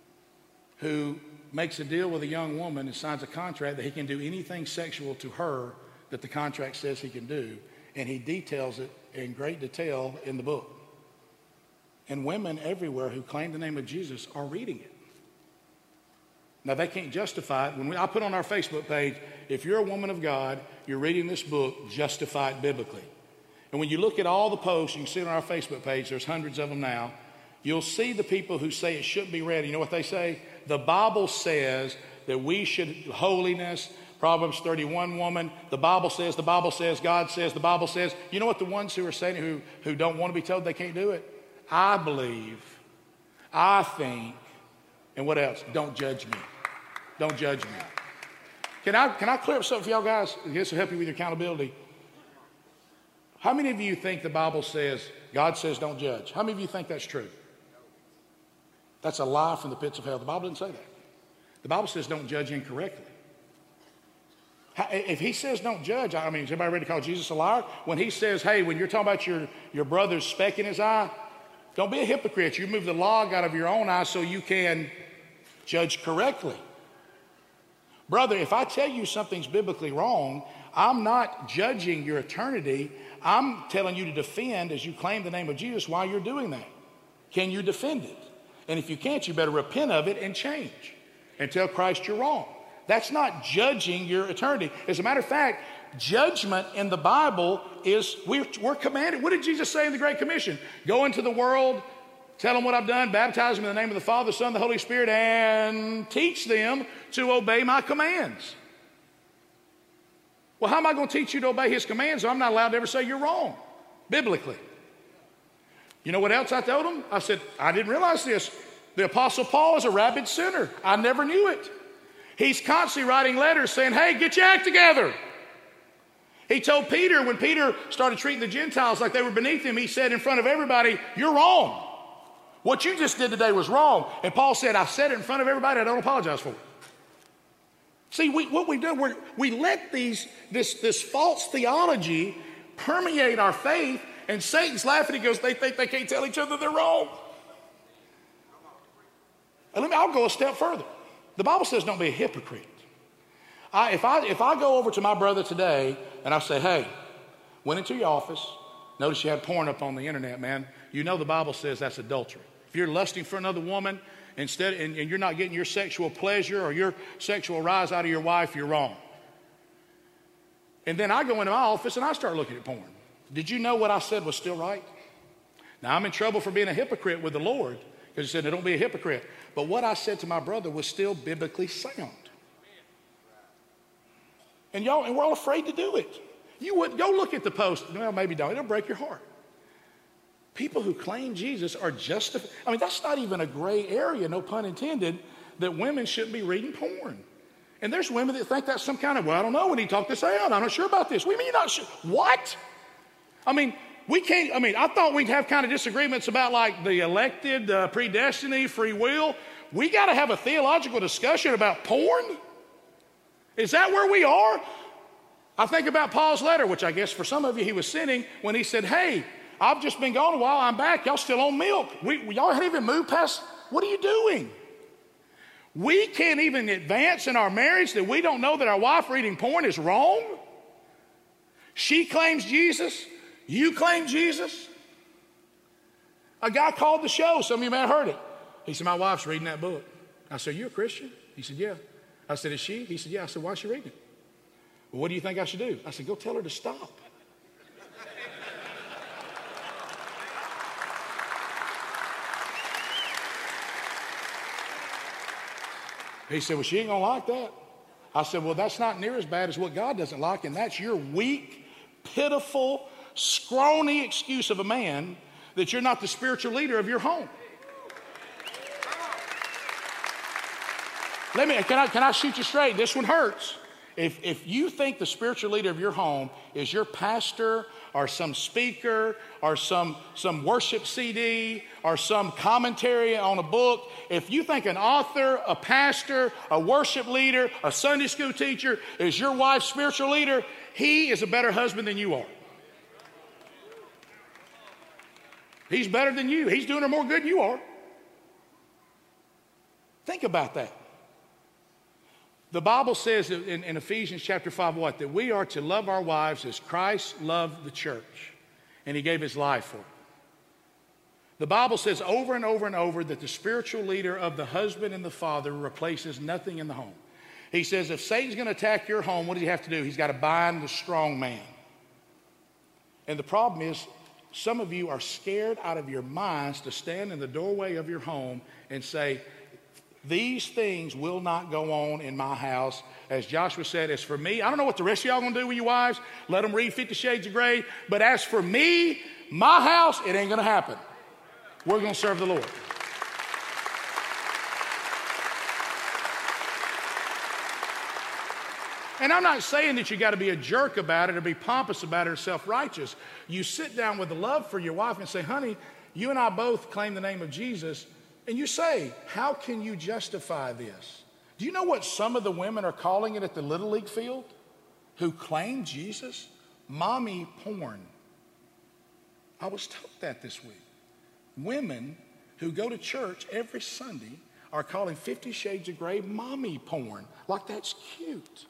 who makes a deal with a young woman and signs a contract that he can do anything sexual to her that the contract says he can do. And he details it in great detail in the book. And women everywhere who claim the name of Jesus are reading it. Now, they can't justify it. When we, I put on our Facebook page, if you're a woman of God, you're reading this book, justify it biblically. And when you look at all the posts, you can see it on our Facebook page, there's hundreds of them now, you'll see the people who say it shouldn't be read. You know what they say? The Bible says that we should, holiness, Proverbs thirty-one woman, the Bible says, the Bible says, God says, the Bible says. You know what the ones who are saying, who, who don't want to be told they can't do it? I believe, I think, and what else? Don't judge me. Don't judge me. Can I, can I clear up something for y'all guys? This will help you with your accountability. How many of you think the Bible says, God says don't judge? How many of you think that's true? That's a lie from the pits of hell. The Bible didn't say that. The Bible says don't judge incorrectly. If he says don't judge, I mean, is everybody ready to call Jesus a liar? When he says, hey, when you're talking about your, your brother's speck in his eye, don't be a hypocrite. You move the log out of your own eye so you can judge correctly. Brother, if I tell you something's biblically wrong, I'm not judging your eternity. I'm telling you to defend, as you claim the name of Jesus, why you're doing that. Can you defend it? And if you can't, you better repent of it and change and tell Christ you're wrong. That's not judging your eternity. As a matter of fact, judgment in the Bible is, we're, we're commanded. What did Jesus say in the Great Commission? Go into the world, tell them what I've done, baptize them in the name of the Father, the Son, and the Holy Spirit, and teach them to obey my commands. Well, how am I going to teach you to obey his commands if I'm not allowed to ever say you're wrong, biblically? You know what else I told them? I said, I didn't realize this. The Apostle Paul is a rabid sinner. I never knew it. He's constantly writing letters saying, hey, get your act together. He told Peter, when Peter started treating the Gentiles like they were beneath him, he said in front of everybody, you're wrong. What you just did today was wrong. And Paul said, I said it in front of everybody. I don't apologize for it. See, we, what we do, we let these, this, this false theology permeate our faith, And Satan's laughing. He goes, they think they can't tell each other they're wrong. And let me, I'll go a step further. The Bible says don't be a hypocrite. I, if, I, if I go over to my brother today and I say, hey, went into your office, notice you had porn up on the internet, man. You know the Bible says that's adultery. If you're lusting for another woman instead, and, and you're not getting your sexual pleasure or your sexual rise out of your wife, you're wrong. And then I go into my office and I start looking at porn. Did you know what I said was still right? Now I'm in trouble for being a hypocrite with the Lord because he said, don't be a hypocrite. But what I said to my brother was still biblically sound. And y'all, and we're all afraid to do it. You would go look at the post. Well, maybe don't. It'll break your heart. People who claim Jesus are justified. I mean, that's not even a gray area, no pun intended, that women shouldn't be reading porn. And there's women that think that's some kind of, well, I don't know, we need to talk this out. I'm not sure about this. What do you mean you're not sure? What? I mean, we can't, I mean, I thought we'd have kind of disagreements about like the elected, uh, predestiny, free will. We got to have a theological discussion about porn? Is that where we are? I think about Paul's letter, which I guess for some of you he was sending when he said, hey, I've just been gone a while, I'm back, y'all still on milk. We, y'all haven't even moved past, what are you doing? We can't even advance in our marriage that we don't know that our wife reading porn is wrong. She claims Jesus, you claim Jesus. A guy called the show, some of you may have heard it. He said, my wife's reading that book. I said, you a Christian? He said, yeah. I said, is she? He said, yeah. I said, why is she reading it? Well, what do you think I should do? I said, go tell her to stop. He said, well, she ain't gonna like that. I said, well, that's not near as bad as what God doesn't like, and that's your weak, pitiful, scrawny excuse of a man that you're not the spiritual leader of your home. Let me, can I, can I shoot you straight? This one hurts. If, if you think the spiritual leader of your home is your pastor or some speaker or some, some worship C D or some commentary on a book, if you think an author, a pastor, a worship leader, a Sunday school teacher is your wife's spiritual leader, he is a better husband than you are. He's better than you. He's doing her more good than you are. Think about that. The Bible says in, in Ephesians chapter five what? That we are to love our wives as Christ loved the church, and he gave his life for it. The Bible says over and over and over that the spiritual leader of the husband and the father replaces nothing in the home. He says if Satan's going to attack your home, what does he have to do? He's got to bind the strong man. And the problem is some of you are scared out of your minds to stand in the doorway of your home and say, these things will not go on in my house. As Joshua said, as for me, I don't know what the rest of y'all gonna do with your wives. Let them read Fifty Shades of Grey. But as for me, my house, it ain't gonna happen. We're gonna serve the Lord. And I'm not saying that you got to be a jerk about it or be pompous about it or self-righteous. You sit down with the love for your wife and say, honey, you and I both claim the name of Jesus. And you say, how can you justify this? Do you know what some of the women are calling it at the Little League field who claim Jesus? Mommy porn. I was told that this week. Women who go to church every Sunday are calling Fifty Shades of Grey mommy porn. Like that's cute.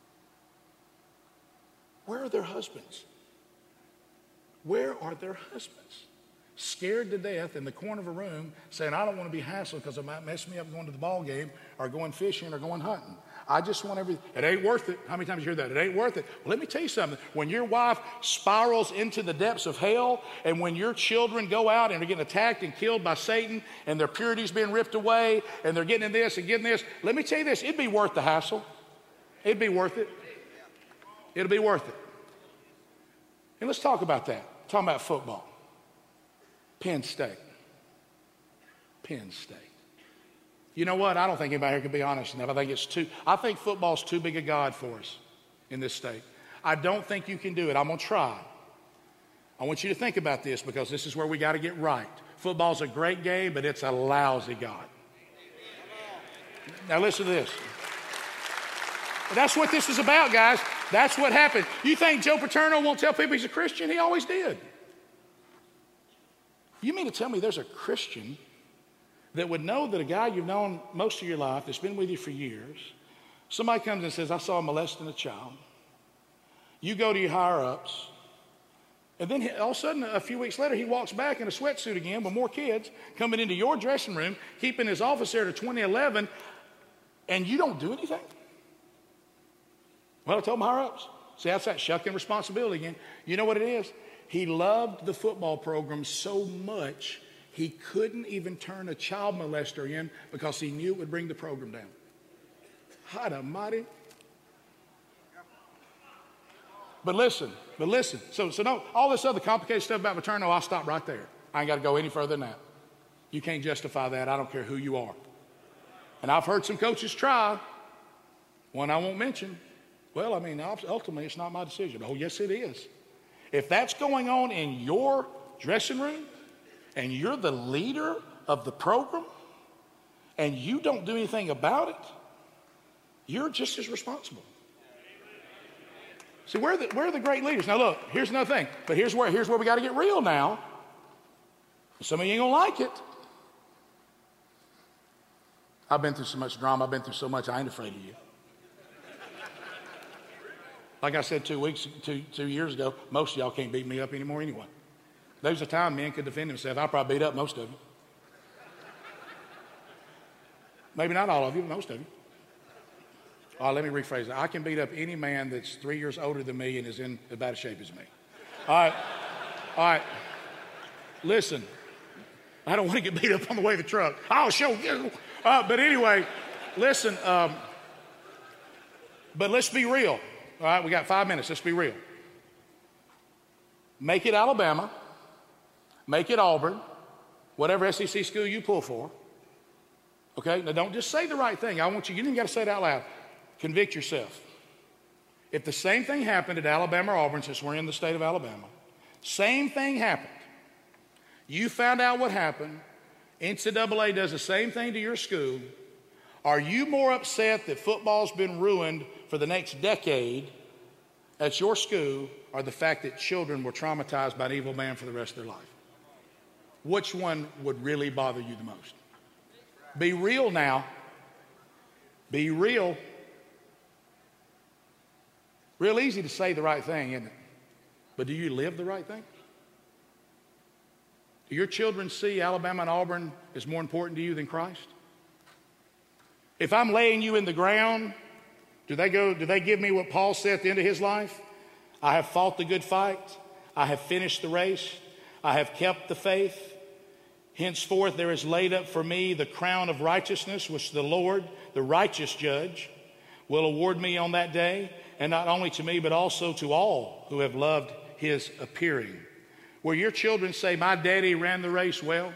Where are their husbands? Where are their husbands? Scared to death in the corner of a room saying, I don't want to be hassled because it might mess me up going to the ball game or going fishing or going hunting. I just want everything. It ain't worth it. How many times you hear that? It ain't worth it. Well, let me tell you something. When your wife spirals into the depths of hell and when your children go out and are getting attacked and killed by Satan and their purity's being ripped away and they're getting in this and getting this, let me tell you this. It'd be worth the hassle. It'd be worth it. It'll be worth it. And let's talk about that. Talking about football. Penn State. Penn State. You know what? I don't think anybody here can be honest enough. I think it's too, I think football's too big a God for us in this state. I don't think you can do it. I'm going to try. I want you to think about this because this is where we got to get right. Football's a great game, but it's a lousy God. Now listen to this. That's what this is about, guys. That's what happened. You think Joe Paterno won't tell people he's a Christian? He always did. You mean to tell me there's a Christian that would know that a guy you've known most of your life, that's been with you for years, somebody comes and says, I saw him molesting a child. You go to your higher-ups, and then all of a sudden, a few weeks later, he walks back in a sweatsuit again with more kids coming into your dressing room, keeping his office there to twenty eleven, and you don't do anything? Well, I told my higher-ups. See, that's that shucking responsibility again. You know what it is? He loved the football program so much, he couldn't even turn a child molester in because he knew it would bring the program down. Hot almighty. But listen, but listen. So, so no, all this other complicated stuff about maternal, I'll stop right there. I ain't got to go any further than that. You can't justify that. I don't care who you are. And I've heard some coaches try, one I won't mention. Well, I mean, ultimately, it's not my decision. Oh, yes, it is. If that's going on in your dressing room and you're the leader of the program and you don't do anything about it, you're just as responsible. See, we're the, we're the great leaders. Now, look, here's another thing. But here's where, here's where we got to get real now. Some of you ain't going to like it. I've been through so much drama. I've been through so much. I ain't afraid of you. Like I said two weeks, two, two years ago, most of y'all can't beat me up anymore anyway. There was a time men could defend themselves. I probably beat up most of you. Maybe not all of you, but most of you. All right, let me rephrase that. I can beat up any man that's three years older than me and is in as bad a shape as me. All right, all right. Listen, I don't want to get beat up on the way to the truck. I'll show you. Uh, but anyway, listen, um, but let's be real. All right, we got five minutes. Let's be real. Make it Alabama. Make it Auburn. Whatever S E C school you pull for. Okay? Now, don't just say the right thing. I want you, you didn't got to say it out loud. Convict yourself. If the same thing happened at Alabama or Auburn, since we're in the state of Alabama, same thing happened. You found out what happened. N C double A does the same thing to your school. Are you more upset that football's been ruined for the next decade at your school, or the fact that children were traumatized by an evil man for the rest of their life? Which one would really bother you the most? Be real now. Be real. Real easy to say the right thing, isn't it? But do you live the right thing? Do your children see Alabama and Auburn as more important to you than Christ? If I'm laying you in the ground, do they go, do they give me what Paul said at the end of his life? I have fought the good fight. I have finished the race. I have kept the faith. Henceforth there is laid up for me the crown of righteousness, which the Lord, the righteous judge, will award me on that day, and not only to me, but also to all who have loved his appearing. Where your children say, my daddy ran the race well.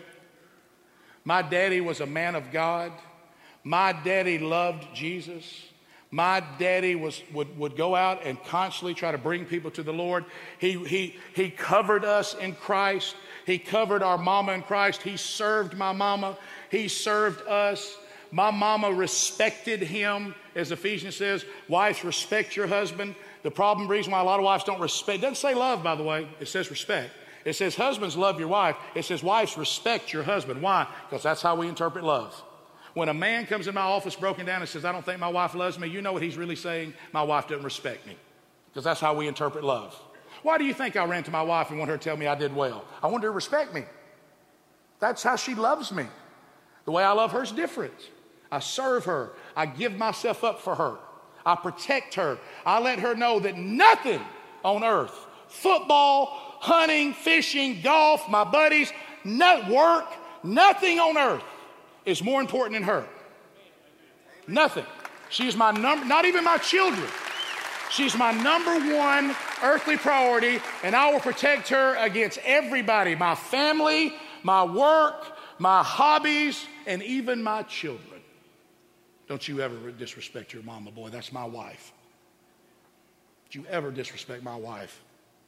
My daddy was a man of God. My daddy loved Jesus. My daddy was, would, would go out and constantly try to bring people to the Lord. He, he, he covered us in Christ. He covered our mama in Christ. He served my mama. He served us. My mama respected him, as Ephesians says. Wives, respect your husband. The problem, reason why a lot of wives don't respect, it doesn't say love, by the way. It says respect. It says husbands, love your wife. It says wives, respect your husband. Why? Because that's how we interpret love. When a man comes in my office broken down and says, I don't think my wife loves me, you know what he's really saying? My wife doesn't respect me. Because that's how we interpret love. Why do you think I ran to my wife and want her to tell me I did well? I want her to respect me. That's how she loves me. The way I love her is different. I serve her. I give myself up for her. I protect her. I let her know that nothing on earth, football, hunting, fishing, golf, my buddies, no work, nothing on earth is more important than her. Nothing. She's my number, not even my children. She's my number one earthly priority, and I will protect her against everybody, my family, my work, my hobbies, and even my children. Don't you ever disrespect your mama, boy. That's my wife. Don't you ever disrespect my wife.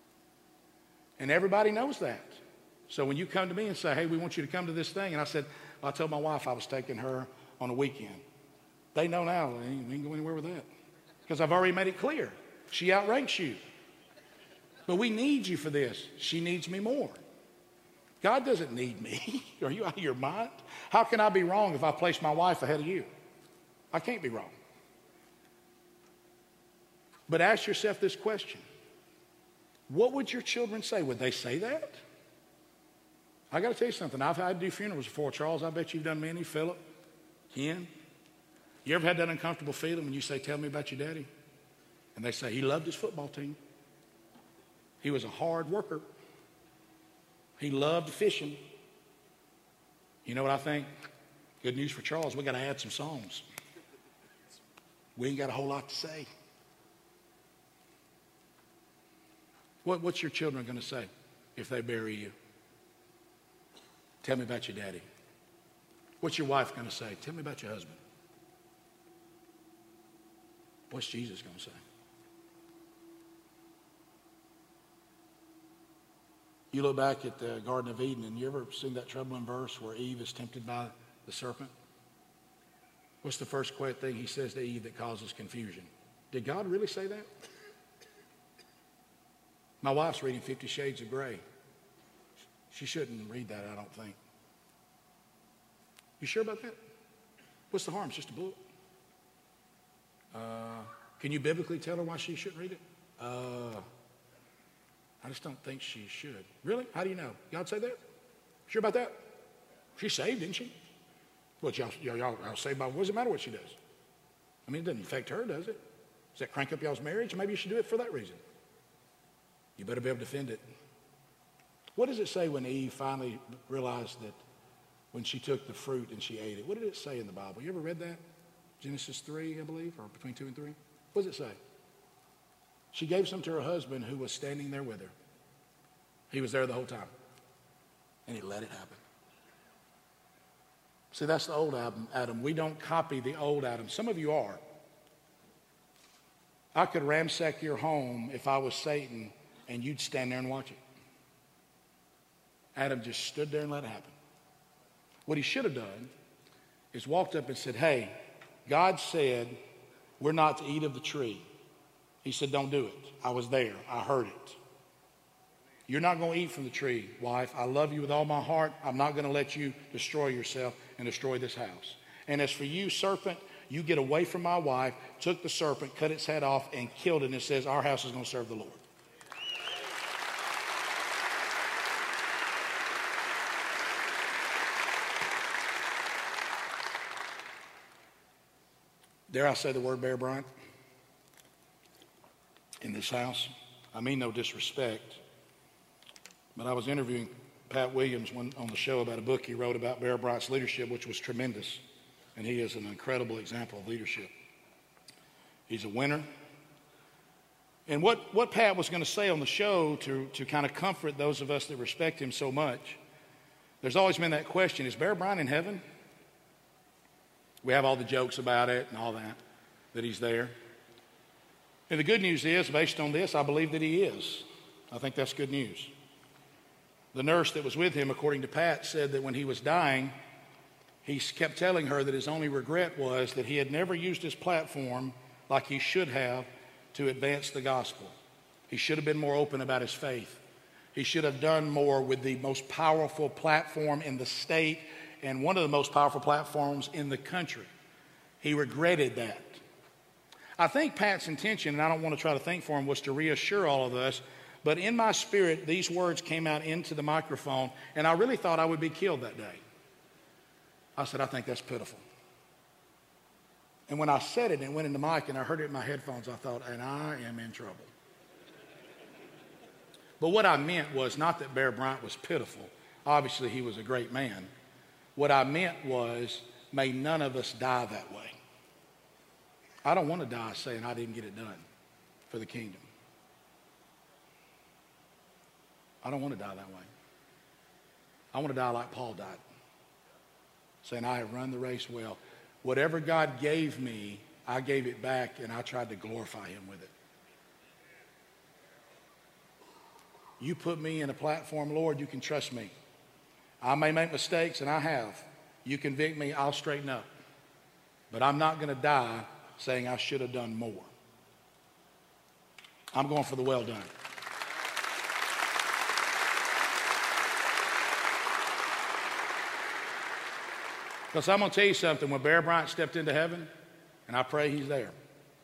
And everybody knows that. So when you come to me and say, hey, we want you to come to this thing, and I said, well, I told my wife I was taking her on a weekend. They know now, we ain't, we ain't go anywhere with that. Because I've already made it clear. She outranks you. But we need you for this. She needs me more. God doesn't need me. Are you out of your mind? How can I be wrong if I place my wife ahead of you? I can't be wrong. But ask yourself this question. What would your children say? Would they say that? I got to tell you something. I've had to do funerals before, Charles. I bet you've done many. Philip, Ken. You ever had that uncomfortable feeling when you say, tell me about your daddy? And they say, he loved his football team. He was a hard worker. He loved fishing. You know what I think? Good news for Charles. We got to add some songs. We ain't got a whole lot to say. What, what's your children going to say if they bury you? Tell me about your daddy. What's your wife going to say? Tell me about your husband. What's Jesus going to say? You look back at the Garden of Eden, and you ever seen that troubling verse where Eve is tempted by the serpent? What's the first thing he says to Eve that causes confusion? Did God really say that? My wife's reading Fifty Shades of Grey. She shouldn't read that, I don't think. You sure about that? What's the harm? It's just a book. Uh, can you biblically tell her why she shouldn't read it? Uh, I just don't think she should. Really? How do you know? God said that? Sure about that? She's saved, isn't she? What, y'all, y'all, y'all saved by, what does it matter what she does? I mean, it doesn't affect her, does it? Does that crank up y'all's marriage? Maybe you should do it for that reason. You better be able to defend it. What does it say when Eve finally realized that when she took the fruit and she ate it? What did it say in the Bible? You ever read that? Genesis three, I believe, or between two and three? What does it say? She gave some to her husband who was standing there with her. He was there the whole time. And he let it happen. See, that's the old Adam. Adam. We don't copy the old Adam. Some of you are. I could ransack your home if I was Satan and you'd stand there and watch it. Adam just stood there and let it happen. What he should have done is walked up and said, hey, God said we're not to eat of the tree. He said, don't do it. I was there. I heard it. You're not going to eat from the tree, wife. I love you with all my heart. I'm not going to let you destroy yourself and destroy this house. And as for you, serpent, you get away from my wife, took the serpent, cut its head off, and killed it. And it says our house is going to serve the Lord. Dare I say the word Bear Bryant? In this house. I mean no disrespect. But I was interviewing Pat Williams one, on the show about a book he wrote about Bear Bryant's leadership, which was tremendous. And he is an incredible example of leadership. He's a winner. And what, what Pat was going to say on the show to, to kind of comfort those of us that respect him so much, there's always been that question, is Bear Bryant in heaven? We have all the jokes about it and all that, that he's there. And the good news is, based on this, I believe that he is. I think that's good news. The nurse that was with him, according to Pat, said that when he was dying, he kept telling her that his only regret was that he had never used his platform like he should have to advance the gospel. He should have been more open about his faith. He should have done more with the most powerful platform in the state and one of the most powerful platforms in the country. He regretted that. I think Pat's intention, and I don't want to try to think for him, was to reassure all of us, but in my spirit, these words came out into the microphone, and I really thought I would be killed that day. I said, I think that's pitiful. And when I said it and it went in the mic and I heard it in my headphones, I thought, and I am in trouble. But what I meant was not that Bear Bryant was pitiful. Obviously, he was a great man. What I meant was, may none of us die that way. I don't want to die saying I didn't get it done for the kingdom. I don't want to die that way. I want to die like Paul died, saying I have run the race well. Whatever God gave me, I gave it back, and I tried to glorify him with it. You put me in a platform, Lord, you can trust me. I may make mistakes, and I have. You convict me, I'll straighten up. But I'm not going to die saying I should have done more. I'm going for the well done. Because I'm going to tell you something. When Bear Bryant stepped into heaven, and I pray he's there,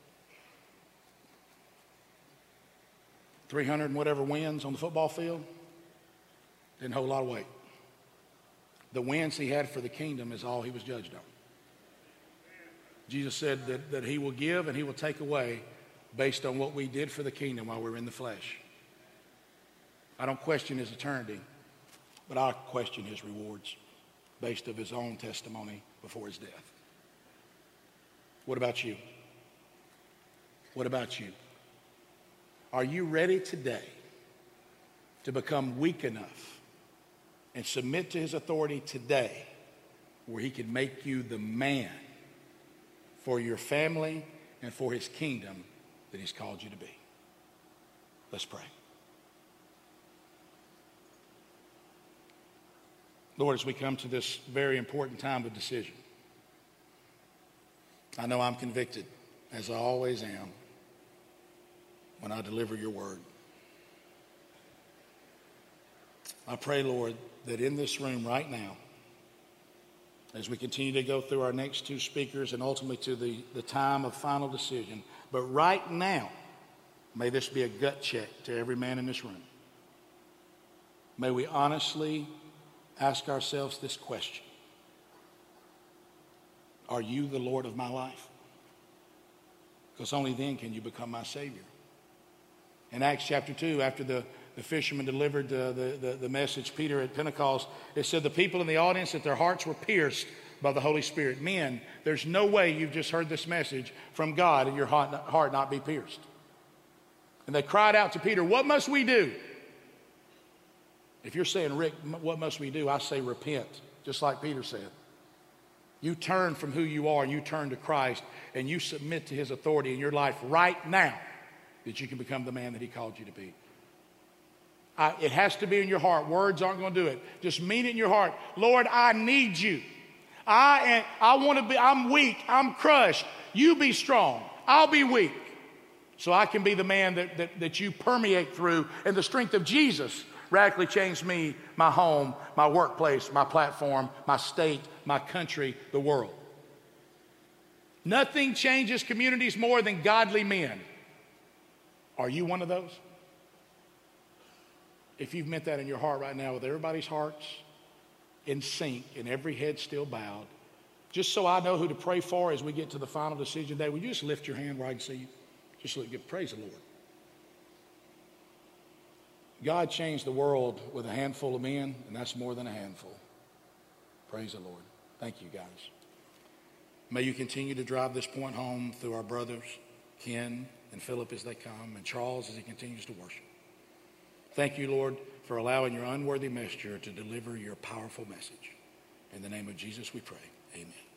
three hundred and whatever wins on the football field, didn't hold a lot of weight. The wins he had for the kingdom is all he was judged on. Jesus said that, that he will give and he will take away based on what we did for the kingdom while we were in the flesh. I don't question his eternity, but I question his rewards based of his own testimony before his death. What about you? What about you? Are you ready today to become weak enough and submit to his authority today where he can make you the man for your family and for his kingdom that he's called you to be? Let's pray. Lord, as we come to this very important time of decision, I know I'm convicted, as I always am, when I deliver your word. I pray, Lord, that in this room right now, as we continue to go through our next two speakers and ultimately to the, the time of final decision, but right now, may this be a gut check to every man in this room. May we honestly ask ourselves this question: are you the Lord of my life? Because only then can you become my Savior. In Acts chapter two, after the, the fishermen delivered the, the, the, the message, Peter at Pentecost, it said the people in the audience, that their hearts were pierced by the Holy Spirit. Men, there's no way you've just heard this message from God and your heart not, heart not be pierced. And they cried out to Peter, what must we do? If you're saying, Rick, what must we do? I say repent, just like Peter said. You turn from who you are and you turn to Christ and you submit to his authority in your life right now that you can become the man that he called you to be. I, it has to be in your heart. Words aren't going to do it. Just mean it in your heart. Lord, I need you. I am, I want to be, I'm weak. I'm crushed. You be strong. I'll be weak. So I can be the man that, that, that you permeate through, and the strength of Jesus radically changed me, my home, my workplace, my platform, my state, my country, the world. Nothing changes communities more than godly men. Are you one of those? If you've meant that in your heart right now, with everybody's hearts in sync and every head still bowed, just so I know who to pray for as we get to the final decision day, will you just lift your hand where I can see you? Just look, give praise the Lord. God changed the world with a handful of men, and that's more than a handful. Praise the Lord. Thank you, guys. May you continue to drive this point home through our brothers, Ken and Philip as they come, and Charles as he continues to worship. Thank you, Lord, for allowing your unworthy messenger to deliver your powerful message. In the name of Jesus we pray. Amen.